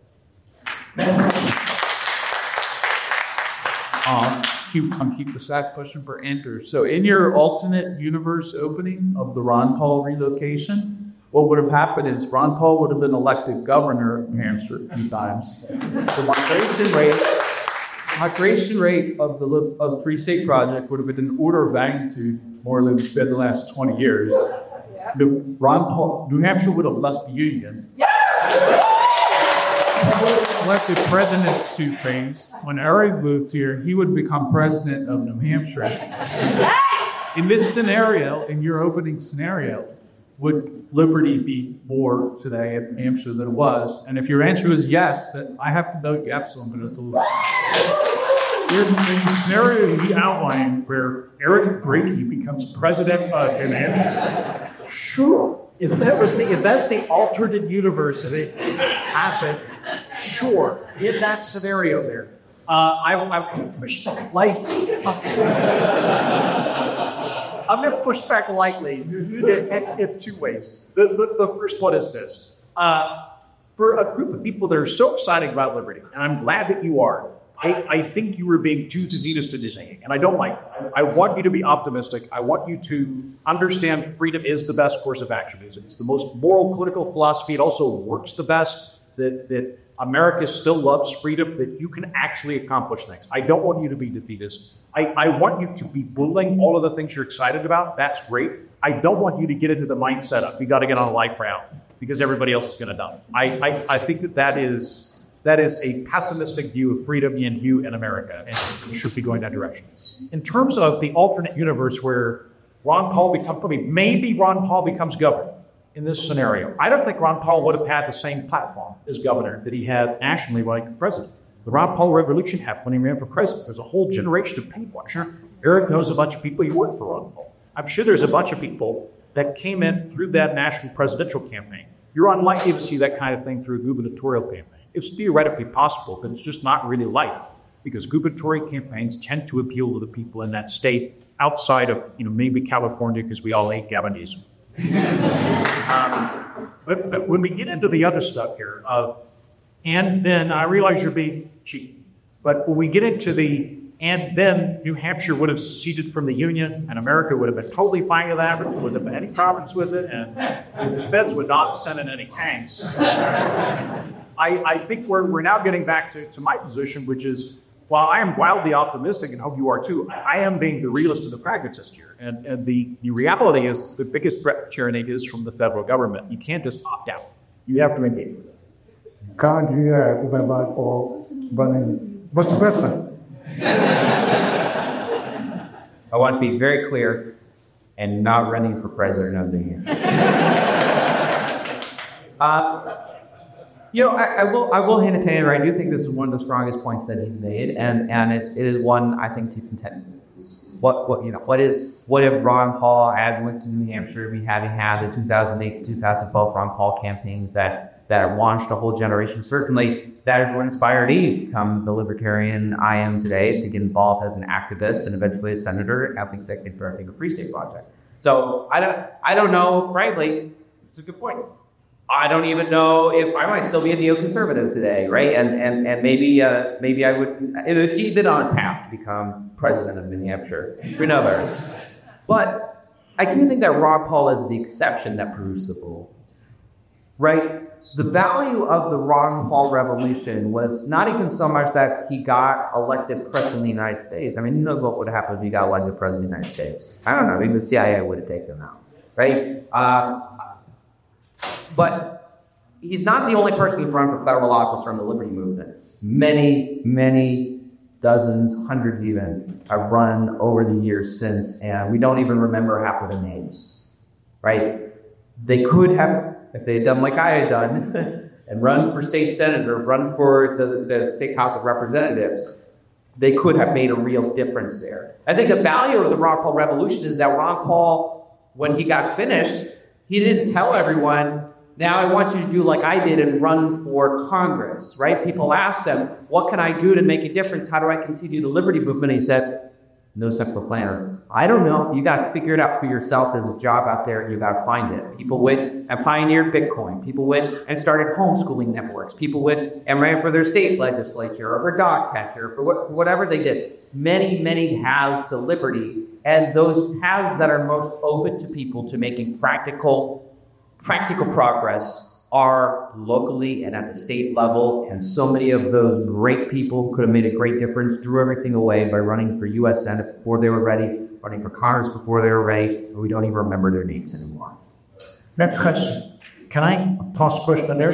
Um, keep, I'll keep the sack question for Andrew. So in your alternate universe opening of the Ron Paul relocation, what would have happened is Ron Paul would have been elected governor of New Hampshire a few times. The migration rate, migration rate of the of Free State Project would have been an order of magnitude more than we've been the last twenty years. New, Ron Paul, New Hampshire would have left the Union. Elected president two things. When Eric moved here, he would become president of New Hampshire. In this scenario, in your opening scenario, would liberty be more today in New Hampshire than it was? And if your answer is yes, then I have to vote yes, so I'm going to lose. In the scenario we outlined where Eric Brakey becomes president of New Hampshire, sure. If that was the if that's the alternate universe that happened, sure. In that scenario there, uh, I will I will push lightly. I'm going to push back lightly in, in, in two ways. The, the, the first one is this: uh, for a group of people that are so excited about liberty, and I'm glad that you are. I, I think you were being too diseased to Disney, and I don't like it. I want you to be optimistic. I want you to understand freedom is the best course of action. It's the most moral political philosophy. It also works the best, that, that America still loves freedom, that you can actually accomplish things. I don't want you to be defeatist. I, I want you to be bullying all of the things you're excited about. That's great. I don't want you to get into the mindset of you got to get on a life route because everybody else is going to die. I, I, I think that that is... That is a pessimistic view of freedom and you in America, and we should be going that direction. In terms of the alternate universe where Ron Paul becomes, maybe Ron Paul becomes governor in this scenario. I don't think Ron Paul would have had the same platform as governor that he had nationally when he was president. The Ron Paul revolution happened when he ran for president. There's a whole generation of people. I'm sure Eric knows a bunch of people who worked for Ron Paul. I'm sure there's a bunch of people that came in through that national presidential campaign. You're unlikely to see that kind of thing through a gubernatorial campaign. It's theoretically possible, but it's just not really likely because gubernatorial campaigns tend to appeal to the people in that state outside of, you know, maybe California because we all ate Gabonese. um, but, but when we get into the other stuff here of, and then I realize you're being cheeky, but when we get into the, and then New Hampshire would have seceded from the Union and America would have been totally fine with that, there wouldn't have been any problems with it, and the feds would not send in any tanks. I, I think we're, we're now getting back to, to my position, which is, while I am wildly optimistic, and hope you are too, I, I am being the realist and the pragmatist here. And, and the, the reality is the biggest threat to tyranny is from the federal government. You can't just opt out. You have to engage with it. Can't hear about all running. What's the question? I want to be very clear and not running for president of New Hampshire. uh, You know, I, I will I will hand it to Andrew. I do think this is one of the strongest points that he's made, and, and it's, it is one I think to contend. What what you know what is what if Ron Paul had went to New Hampshire, we having had the two thousand eight, two thousand twelve Ron Paul campaigns that that launched a whole generation. Certainly, that is what inspired me to become the libertarian I am today, to get involved as an activist and eventually a senator and the executive director of the Free State Project. So I don't I don't know. Frankly, it's a good point. I don't even know if I might still be a neoconservative today, right? And and and maybe uh, maybe I would it would been on a path to become president of New Hampshire. Who knows? But I do think that Ron Paul is the exception that proves the rule, right? the value of the Ron Paul revolution was not even so much that he got elected president of the United States. I mean, you know what would happen if he got elected president of the United States. I don't know, maybe the C I A would have taken him out, right? Uh, but he's not the only person who's run for federal office from the Liberty Movement. Many, many dozens, hundreds even, have run over the years since, and we don't even remember half of their names, right? They could have, if they had done like I had done, and run for state senate or run for the, the state House of Representatives, they could have made a real difference there. I think the value of the Ron Paul revolution is that Ron Paul, when he got finished, he didn't tell everyone, now I want you to do like I did and run for Congress, right? People asked him, what can I do to make a difference? How do I continue the liberty movement? And he said, no central planner. I don't know. You got to figure it out for yourself. There's a job out there and you got to find it. People went and pioneered Bitcoin. People went and started homeschooling networks. People went and ran for their state legislature or for dog catcher, for, what, for whatever they did. Many, many paths to liberty, and those paths that are most open to people to making practical Practical progress are locally and at the state level, and so many of those great people could have made a great difference, drew everything away by running for U S Senate before they were ready, running for Congress before they were ready, and we don't even remember their names anymore. Next question. Can I toss a question in there?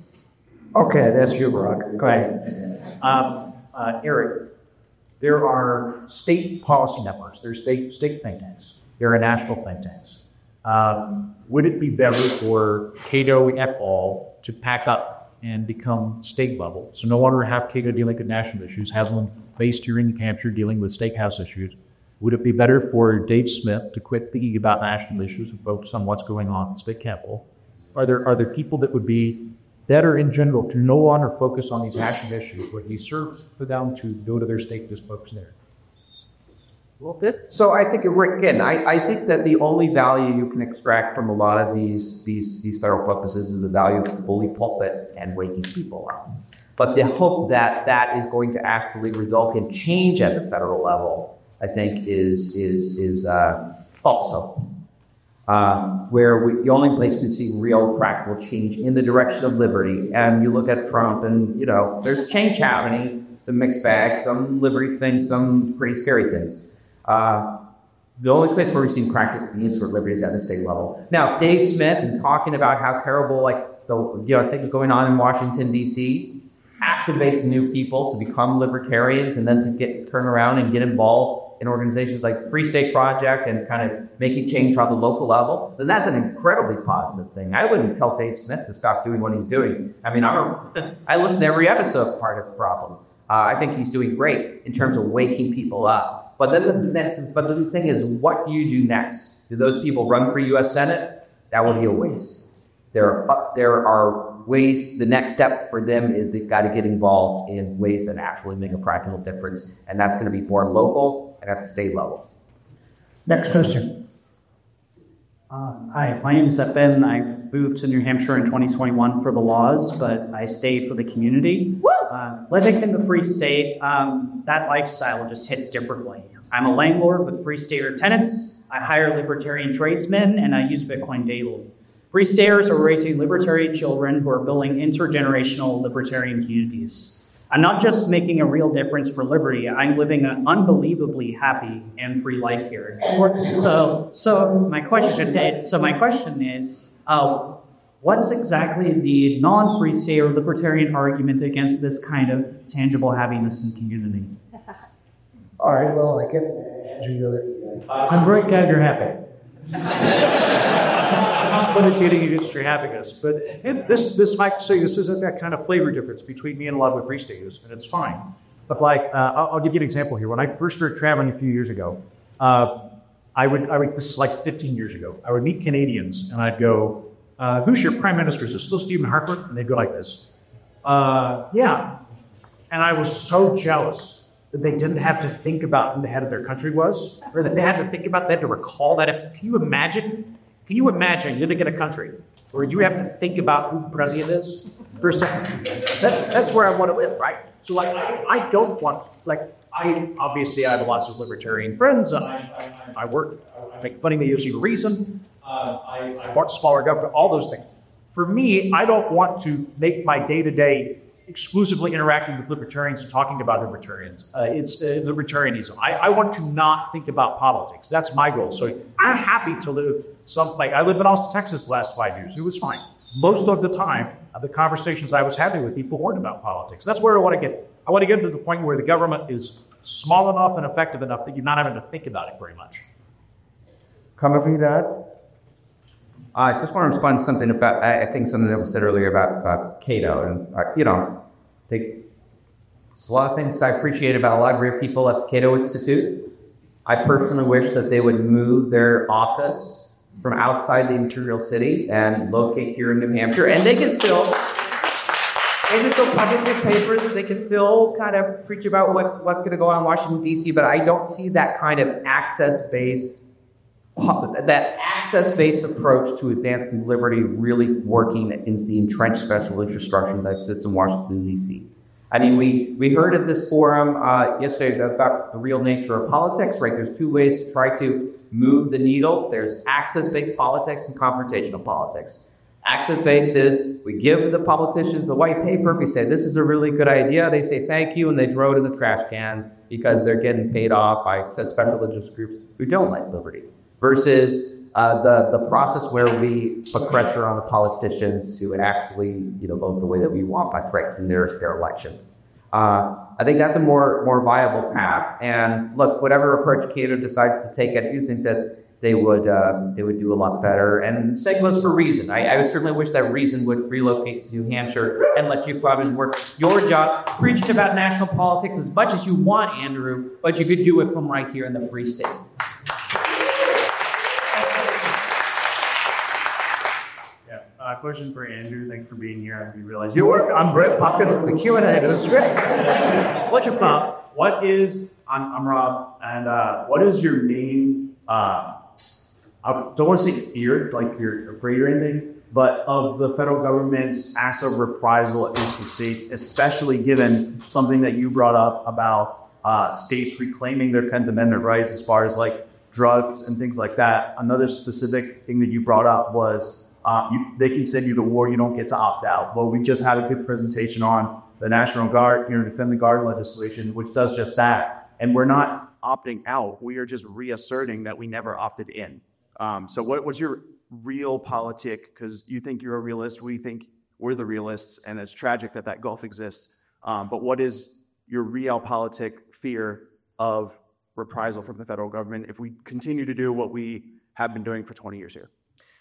Okay, that's you, Barack. Go ahead. Um, uh, Eric, there are state policy networks. There are state, state think tanks. There are national think tanks. Um, would it be better for Cato et al. To pack up and become state level? So no longer have Cato dealing with national issues, have them based here in New Hampshire dealing with steakhouse issues. Would it be better for Dave Smith to quit thinking about national issues and focus on what's going on in state capital? Are there are there people that would be better in general to no longer focus on these national issues, but he serves for them to go to their state, just focus there? Well, this, so I think, again, I, I think that the only value you can extract from a lot of these, these, these federal purposes is the value of the bully pulpit and waking people up. But the hope that that is going to actually result in change at the federal level, I think, is, is, is uh, also uh, where we, the only place we can see real practical change in the direction of liberty. And you look at Trump and, you know, there's change happening. It's a mixed bag, some liberty things, some pretty scary things. Uh, the only place where we've seen practical means for liberty is at the state level. Now, Dave Smith and talking about how terrible, like, the you know things going on in Washington, D C, activates new people to become libertarians and then to get turn around and get involved in organizations like Free State Project and kind of making change on the local level, then that's an incredibly positive thing. I wouldn't tell Dave Smith to stop doing what he's doing. I mean, I don't, I listen to every episode of Part of the Problem. Uh, I think he's doing great in terms of waking people up. But then the next, but the thing is, what do you do next? Do those people run for U S Senate? That would be a waste. There are there are ways. The next step for them is they've got to get involved in ways that actually make a practical difference, and that's going to be more local and at the state level. Next question. Uh, hi, my name is Ben. I moved to New Hampshire in twenty twenty-one for the laws, but I stayed for the community. Uh, living in the Free State, um, that lifestyle just hits differently. I'm a landlord with Free Stater tenants. I hire libertarian tradesmen, and I use Bitcoin daily. Free Staters are raising libertarian children who are building intergenerational libertarian communities. I'm not just making a real difference for liberty, I'm living an unbelievably happy and free life here. So, so my question, so my question is, uh, what's exactly the non-free state or libertarian argument against this kind of tangible happiness in community? All right, well, I get you. I'm very glad you're happy. I'm not meditating against your happiness, but it, this this might say this isn't that kind of flavor difference between me and a lot of the free staters, and it's fine. But like, uh, I'll, I'll give you an example here. When I first started traveling a few years ago, uh, I would, I would, this is like fifteen years ago, I would meet Canadians, and I'd go, uh, who's your prime minister? Is it still Stephen Harper? And they'd go like this. Uh, yeah. And I was so jealous that they didn't have to think about who the head of their country was, or that they had to think about, they had to recall that. If, can you imagine, can you imagine living in a country where you have to think about who the president is for a second? That, that's where I want to live, right? So like, I, I don't want, like, I, obviously I have lots of libertarian friends. I, I, I work, I make fun of the issue of reason. Uh, I, I want smaller government, all those things. For me, I don't want to make my day-to-day exclusively interacting with libertarians and talking about libertarians. Uh, it's uh, libertarianism. I, I want to not think about politics. That's my goal. So I'm happy to live some, like I lived in Austin, Texas the last five years. It was fine. Most of the time, uh, the conversations I was having with people weren't about politics. That's where I want to get. I want to get to the point where the government is small enough and effective enough that you're not having to think about it very much. Comunidad. I just want to respond to something about, I think something that was said earlier about, about Cato. And, uh, you know, I think there's a lot of things I appreciate about a lot of great people at the Cato Institute. I personally wish that they would move their office from outside the imperial city and locate here in New Hampshire. And they can still, they can still publish their papers. They can still kind of preach about what, what's going to go on in Washington, D C, but I don't see that kind of access-based that access-based approach to advancing liberty really working against the entrenched special interest structure that exists in Washington, D C. I mean, we, we heard at this forum uh, yesterday about the real nature of politics, right? There's two ways to try to move the needle. There's access-based politics and confrontational politics. Access-based is we give the politicians the white paper. If we say this is a really good idea, they say thank you, and they throw it in the trash can because they're getting paid off by special interest groups who don't like liberty. Versus uh, the, the process where we put pressure on the politicians to actually, you know, vote the way that we want by threatening their, their elections. Uh, I think that's a more, more viable path. And look, whatever approach Cato decides to take, I do think that they would uh, they would do a lot better. And same goes for Reason. I, I would certainly wish that Reason would relocate to New Hampshire and let you fathers work your job, preaching about national politics as much as you want, Andrew, but you could do it from right here in the Free State. Uh, question for Andrew. Thanks for being here. I realize you work. I'm Brett Puckett, the Q and A. It was great. What's your prompt? What is? I'm, I'm Rob, and uh, what is your main? Uh, I don't want to say fear, like you're afraid or anything, but of the federal government's acts of reprisal against the states, especially given something that you brought up about uh, states reclaiming their Tenth Amendment rights as far as like drugs and things like that. Another specific thing that you brought up was. Uh, you, they can send you to war, you don't get to opt out. Well, we just had a good presentation on the National Guard, you know, Defend the Guard legislation, which does just that. And we're not opting out, we are just reasserting that we never opted in. Um, so what, what's your real politic? Because you think you're a realist, we think we're the realists, and it's tragic that that gulf exists. Um, but what is your real politic fear of reprisal from the federal government if we continue to do what we have been doing for twenty years here?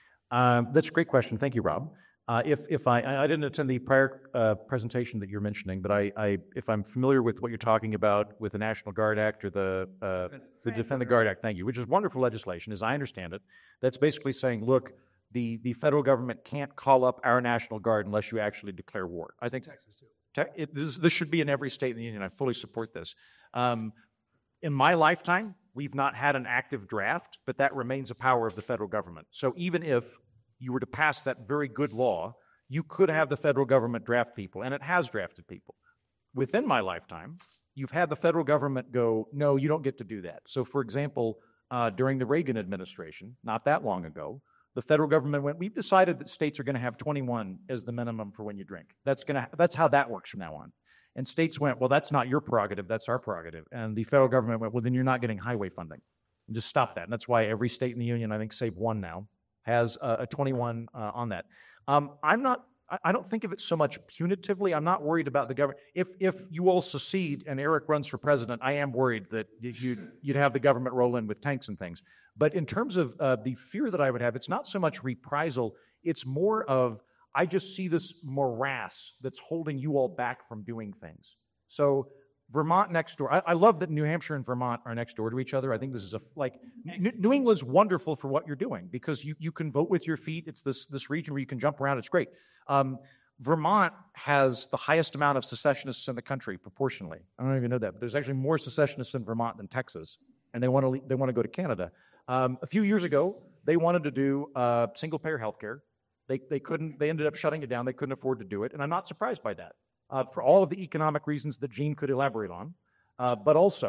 Uh, that's a great question. Thank you, Rob. Uh, if if I I didn't attend the prior uh, presentation that you're mentioning, but I, I if I'm familiar with what you're talking about with the National Guard Act or the uh, the Defend the Guard Act, thank you, which is wonderful legislation, as I understand it. That's basically saying, look, the the federal government can't call up our National Guard unless you actually declare war. I think Texas too. Te- it, this, this should be in every state in the union. I fully support this. Um, in my lifetime, we've not had an active draft, but that remains a power of the federal government. So even if you were to pass that very good law, you could have the federal government draft people, and it has drafted people. Within my lifetime, you've had the federal government go, no, you don't get to do that. So for example, uh, during the Reagan administration, not that long ago, the federal government went, we've decided that states are gonna have twenty-one as the minimum for when you drink. That's gonna, that's how that works from now on. And states went, well, that's not your prerogative, that's our prerogative. And the federal government went, well, then you're not getting highway funding. And just stop that. And that's why every state in the union, I think save one now, has a, a twenty-one uh, on that. Um, I'm not, I, I don't think of it so much punitively. I'm not worried about the government. If if you all secede and Eric runs for president, I am worried that you'd, you'd have the government roll in with tanks and things. But in terms of uh, the fear that I would have, it's not so much reprisal, it's more of, I just see this morass that's holding you all back from doing things. So Vermont next door. I, I love that New Hampshire and Vermont are next door to each other. I think this is a, like, N- New England's wonderful for what you're doing because you, you can vote with your feet. It's this, this region where you can jump around. It's great. Um, Vermont has the highest amount of secessionists in the country proportionally. I don't even know that, but there's actually more secessionists in Vermont than Texas, and they want to they want to go to Canada. Um, a few years ago, they wanted to do uh, single-payer health care. They, they couldn't. They ended up shutting it down. They couldn't afford to do it, and I'm not surprised by that. Uh, for all of the economic reasons that Gene could elaborate on, uh, but also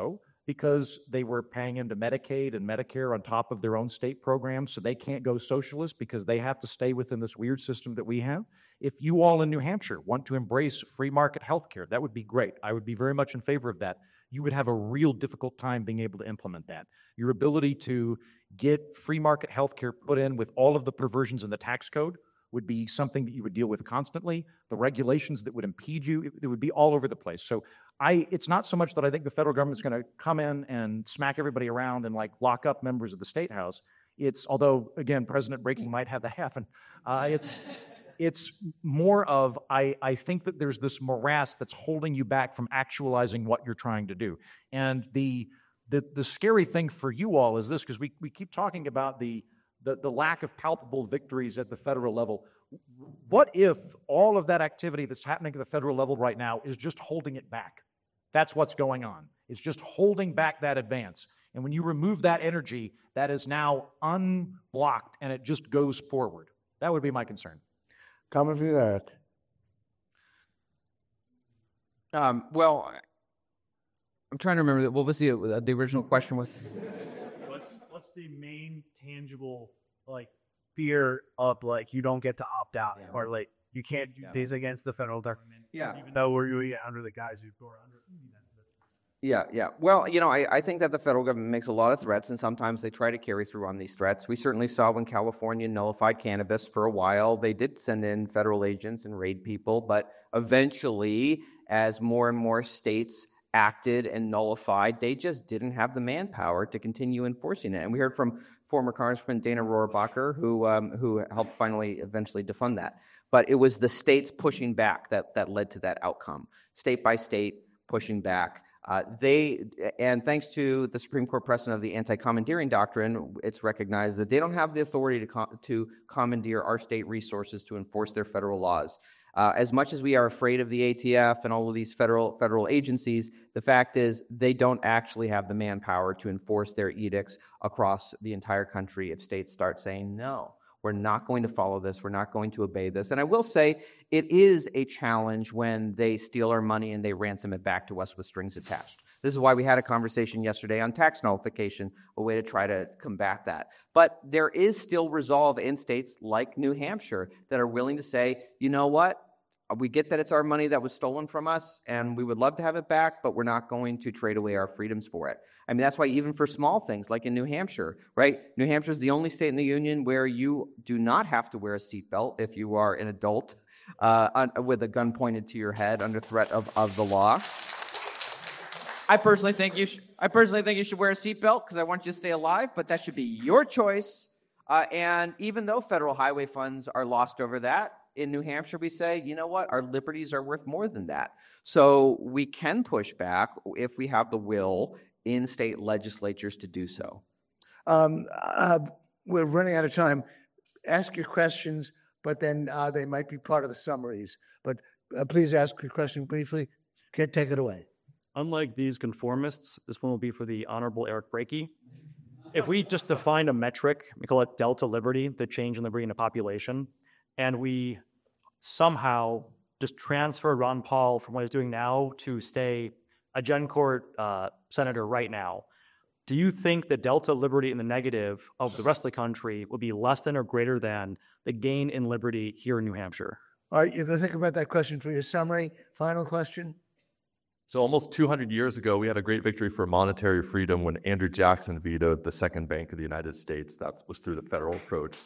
because they were paying into Medicaid and Medicare on top of their own state programs, so they can't go socialist because they have to stay within this weird system that we have. If you all in New Hampshire want to embrace free market health care, that would be great. I would be very much in favor of that. You would have a real difficult time being able to implement that. Your ability to get free market health care put in with all of the perversions in the tax code would be something that you would deal with constantly. The regulations that would impede you, it, it would be all over the place. So I, it's not so much that I think the federal government is going to come in and smack everybody around and like lock up members of the State House. It's, although again, President Breaking might have that happen. Uh, it's, it's more of, I, I think that there's this morass that's holding you back from actualizing what you're trying to do. And the, the, the scary thing for you all is this, because we, we keep talking about the, The, the lack of palpable victories at the federal level. What if all of that activity that's happening at the federal level right now is just holding it back? That's what's going on. It's just holding back that advance. And when you remove that energy, that is now unblocked and it just goes forward. That would be my concern. Comment from you, Eric. Um, well, I'm trying to remember, that. What was the, the original question? What's... What's what's the main tangible like fear of like you don't get to opt out yeah. or like you can't do yeah. things against the federal government? Yeah, even though we're really under the guys who are under. Yeah, yeah. Well, you know, I, I think that the federal government makes a lot of threats, and sometimes they try to carry through on these threats. We certainly saw when California nullified cannabis for a while, they did send in federal agents and raid people, but eventually, as more and more states acted and nullified, they just didn't have the manpower to continue enforcing it. And we heard from former Congressman Dana Rohrabacher, who um, who helped finally eventually defund that. But it was the states pushing back that that led to that outcome, state by state pushing back. Uh, they and thanks to the Supreme Court precedent of the anti-commandeering doctrine, it's recognized that they don't have the authority to com- to commandeer our state resources to enforce their federal laws. Uh, as much as we are afraid of the A T F and all of these federal federal agencies, the fact is they don't actually have the manpower to enforce their edicts across the entire country if states start saying, no, we're not going to follow this, we're not going to obey this. And I will say it is a challenge when they steal our money and they ransom it back to us with strings attached. This is why we had a conversation yesterday on tax nullification, a way to try to combat that. But there is still resolve in states like New Hampshire that are willing to say, you know what? We get that it's our money that was stolen from us, and we would love to have it back, but we're not going to trade away our freedoms for it. I mean, that's why even for small things, like in New Hampshire, right? New Hampshire is the only state in the union where you do not have to wear a seatbelt if you are an adult uh, with a gun pointed to your head under threat of, of the law. I personally think you should. I personally think you should wear a seatbelt because I want you to stay alive, but that should be your choice. Uh, and even though federal highway funds are lost over that, in New Hampshire we say, you know what, our liberties are worth more than that. So we can push back if we have the will in state legislatures to do so. Um, uh, we're running out of time. Ask your questions, but then uh, they might be part of the summaries. But uh, please ask your question briefly. Can take it away. Unlike these conformists, this one will be for the Honorable Eric Brakey. If we just define a metric, we call it delta liberty, the change in liberty in a population, and we somehow just transfer Ron Paul from what he's doing now to stay a Gen Court uh, senator right now, do you think the delta liberty in the negative of the rest of the country will be less than or greater than the gain in liberty here in New Hampshire? All right, you're going to think about that question for your summary. Final question. So almost two hundred years ago, we had a great victory for monetary freedom when Andrew Jackson vetoed the Second Bank of the United States. That was through the federal approach.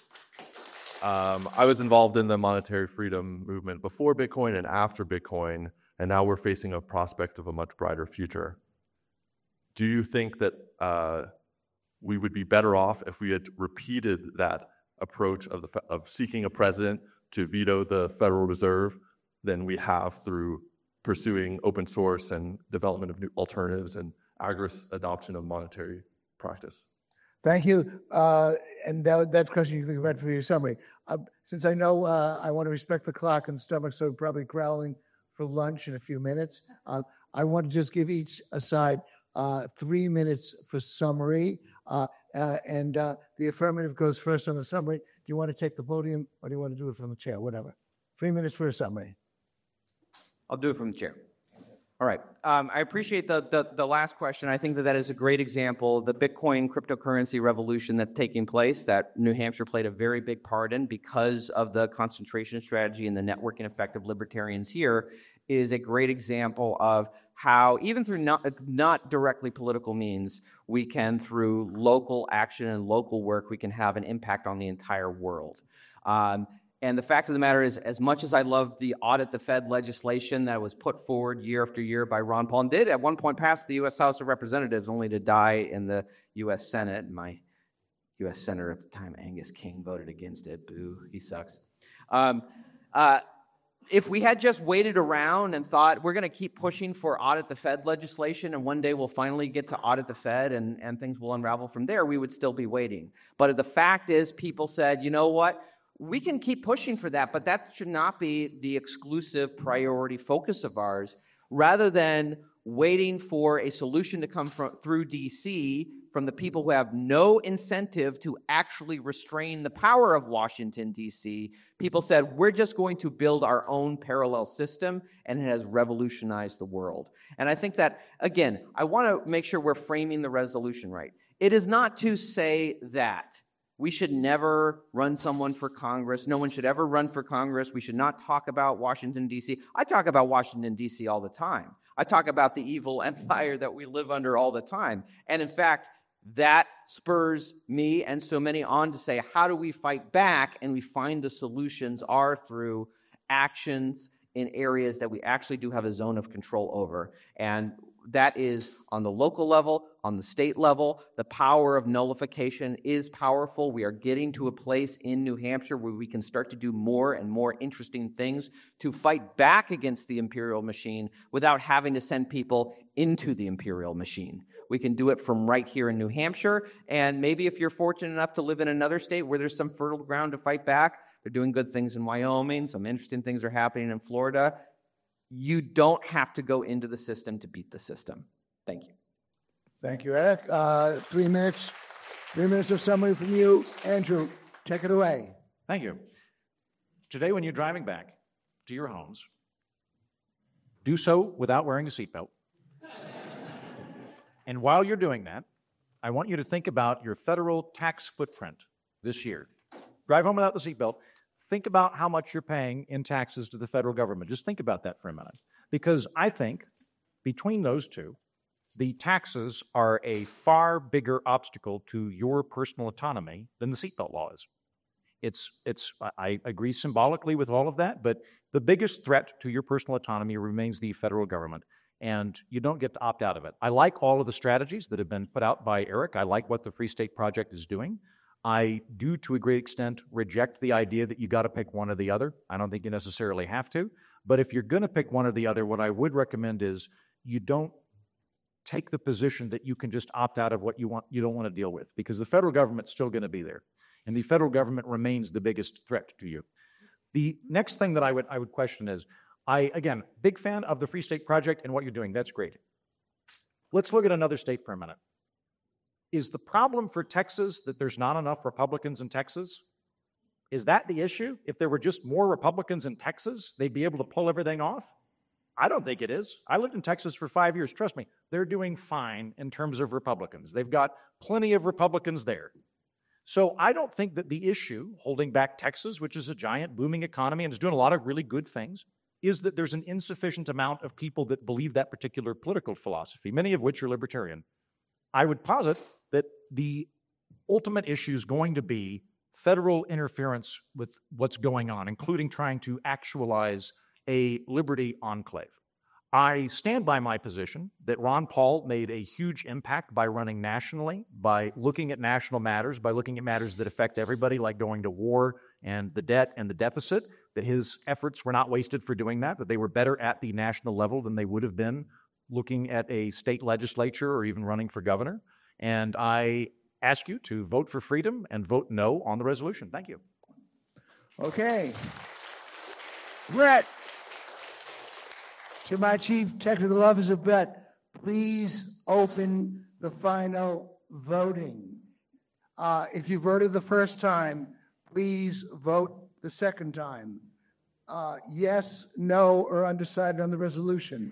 Um, I was involved in the monetary freedom movement before Bitcoin and after Bitcoin, and now we're facing a prospect of a much brighter future. Do you think that uh, we would be better off if we had repeated that approach of, the, of seeking a president to veto the Federal Reserve than we have through pursuing open source and development of new alternatives and rigorous adoption of monetary practice? Thank you. Uh, and that, that question you can think about for your summary. Uh, since I know uh, I want to respect the clock and the stomach, so probably growling for lunch in a few minutes, uh, I want to just give each aside uh, three minutes for summary. Uh, uh, and uh, the affirmative goes first on the summary. Do you want to take the podium or do you want to do it from the chair? Whatever. Three minutes for a summary. I'll do it from the chair. All right. Um, I appreciate the, the the last question. I think that that is a great example. The Bitcoin cryptocurrency revolution that's taking place, that New Hampshire played a very big part in because of the concentration strategy and the networking effect of libertarians here, is a great example of how, even through not, not directly political means, we can, through local action and local work, we can have an impact on the entire world. Um, And the fact of the matter is, as much as I love the audit the Fed legislation that was put forward year after year by Ron Paul, and did at one point pass the U S House of Representatives, only to die in the U S Senate. And my U S Senator at the time, Angus King, voted against it. Boo, he sucks. Um, uh, if we had just waited around and thought, we're going to keep pushing for audit the Fed legislation, and one day we'll finally get to audit the Fed and, and things will unravel from there, we would still be waiting. But the fact is, people said, you know what? We can keep pushing for that, but that should not be the exclusive priority focus of ours. Rather than waiting for a solution to come from, through D C from the people who have no incentive to actually restrain the power of Washington, D C, people said, we're just going to build our own parallel system, and it has revolutionized the world. And I think that, again, I want to make sure we're framing the resolution right. It is not to say that we should never run someone for Congress. No one should ever run for Congress. We should not talk about Washington, D C. I talk about Washington, D C all the time. I talk about the evil empire that we live under all the time. And in fact, that spurs me and so many on to say, how do we fight back? And we find the solutions are through actions in areas that we actually do have a zone of control over. And that is on the local level, on the state level. The power of nullification is powerful. We are getting to a place in New Hampshire where we can start to do more and more interesting things to fight back against the imperial machine without having to send people into the imperial machine. We can do it from right here in New Hampshire, and maybe if you're fortunate enough to live in another state where there's some fertile ground to fight back, they're doing good things in Wyoming, some interesting things are happening in Florida. You don't have to go into the system to beat the system. Thank you. Thank you, Eric. Uh, three minutes, three minutes of summary from you. Andrew, take it away. Thank you. Today, when you're driving back to your homes, do so without wearing a seatbelt. And while you're doing that, I want you to think about your federal tax footprint this year. Drive home without the seatbelt. Think about how much you're paying in taxes to the federal government. Just think about that for a minute. Because I think between those two, the taxes are a far bigger obstacle to your personal autonomy than the seatbelt law is. It's, it's, I agree symbolically with all of that, but the biggest threat to your personal autonomy remains the federal government, and you don't get to opt out of it. I like all of the strategies that have been put out by Eric. I like what the Free State Project is doing. I do, to a great extent, reject the idea that you got to pick one or the other. I don't think you necessarily have to. But if you're going to pick one or the other, what I would recommend is you don't take the position that you can just opt out of what you want, you don't want to deal with, because the federal government's still going to be there, and the federal government remains the biggest threat to you. The next thing that I would I would question is, I again, big fan of the Free State Project and what you're doing. That's great. Let's look at another state for a minute. Is the problem for Texas that there's not enough Republicans in Texas? Is that the issue? If there were just more Republicans in Texas, they'd be able to pull everything off? I don't think it is. I lived in Texas for five years. Trust me, they're doing fine in terms of Republicans. They've got plenty of Republicans there. So I don't think that the issue holding back Texas, which is a giant booming economy and is doing a lot of really good things, is that there's an insufficient amount of people that believe that particular political philosophy, many of which are libertarian. I would posit that the ultimate issue is going to be federal interference with what's going on, including trying to actualize a liberty enclave. I stand by my position that Ron Paul made a huge impact by running nationally, by looking at national matters, by looking at matters that affect everybody, like going to war and the debt and the deficit, that his efforts were not wasted for doing that, that they were better at the national level than they would have been looking at a state legislature or even running for governor. And I ask you to vote for freedom and vote no on the resolution. Thank you. Okay. Brett, to my chief technical officer, Brett, please open the final voting. Uh, if you voted the first time, please vote the second time. Uh, yes, no, or undecided on the resolution.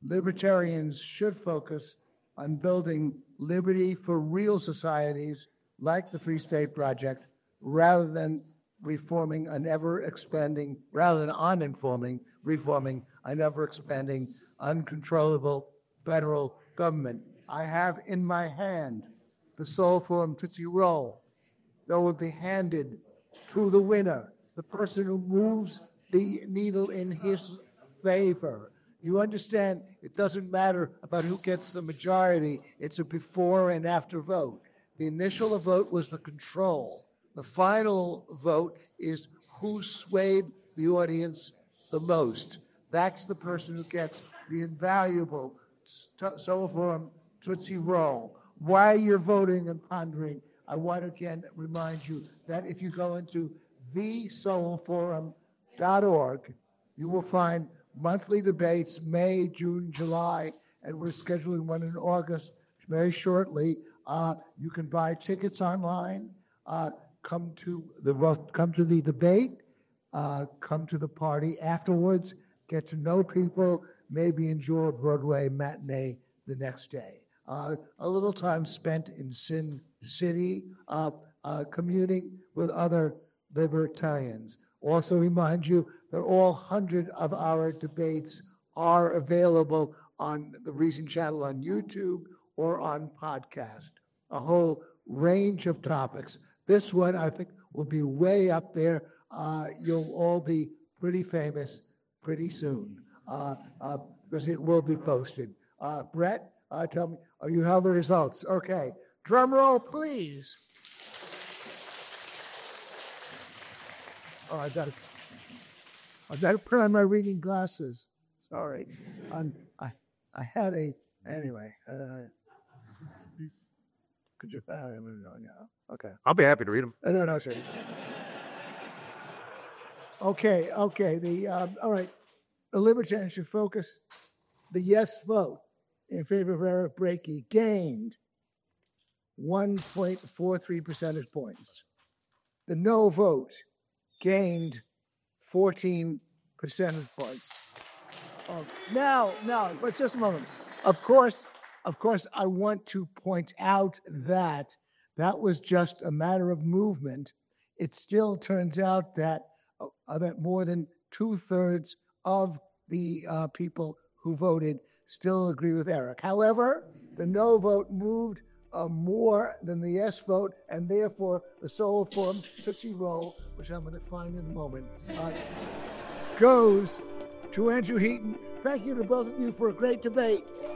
libertarians should focus on building liberty for real societies like the Free State Project, rather than reforming an ever-expanding, rather than uninforming, reforming an ever-expanding, uncontrollable federal government. I have in my hand the Soul Forum Tootsie Roll that will be handed to the winner, the person who moves the needle in his favor. You understand, it doesn't matter about who gets the majority. It's a before and after vote. The initial vote was the control. The final vote is who swayed the audience the most. That's the person who gets the invaluable Soul Forum Tootsie Roll. While you're voting and pondering, I want to again remind you that if you go into the soul forum dot org, you will find monthly debates, May, June, July, and we're scheduling one in August very shortly. Uh, you can buy tickets online. Uh, come to the come to the debate. Uh, come to the party afterwards. Get to know people. Maybe enjoy a Broadway matinee the next day. Uh, a little time spent in Sin City, uh, uh, communing with other libertarians. Also remind you that all hundred of our debates are available on the Reason Channel on YouTube or on podcast. A whole range of topics. This one, I think, will be way up there. Uh, you'll all be pretty famous pretty soon uh, uh, because it will be posted. Uh, Brett, uh, tell me, oh, you have the results. Okay. Drum roll, please. Oh, I got to, I got to put on my reading glasses. Sorry. Um, I, I had a, anyway. Uh, could you, uh, yeah, okay. I'll be happy to read them. Uh, no, no, sir. Okay, okay. The um, all right. The Libertarians should focus. The yes vote in favor of Eric Brakey gained one point four three percentage points. The no vote gained fourteen percentage points. Oh, now, now, but just a moment. Of course, of course, I want to point out that that was just a matter of movement. It still turns out that uh, that more than two-thirds of the uh, people who voted still agree with Eric. However, the no vote moved uh, more than the yes vote, and therefore the Soul Forum Tootsie Roll, which I'm going to find in a moment, uh, goes to Andrew Heaton. Thank you to both of you for a great debate.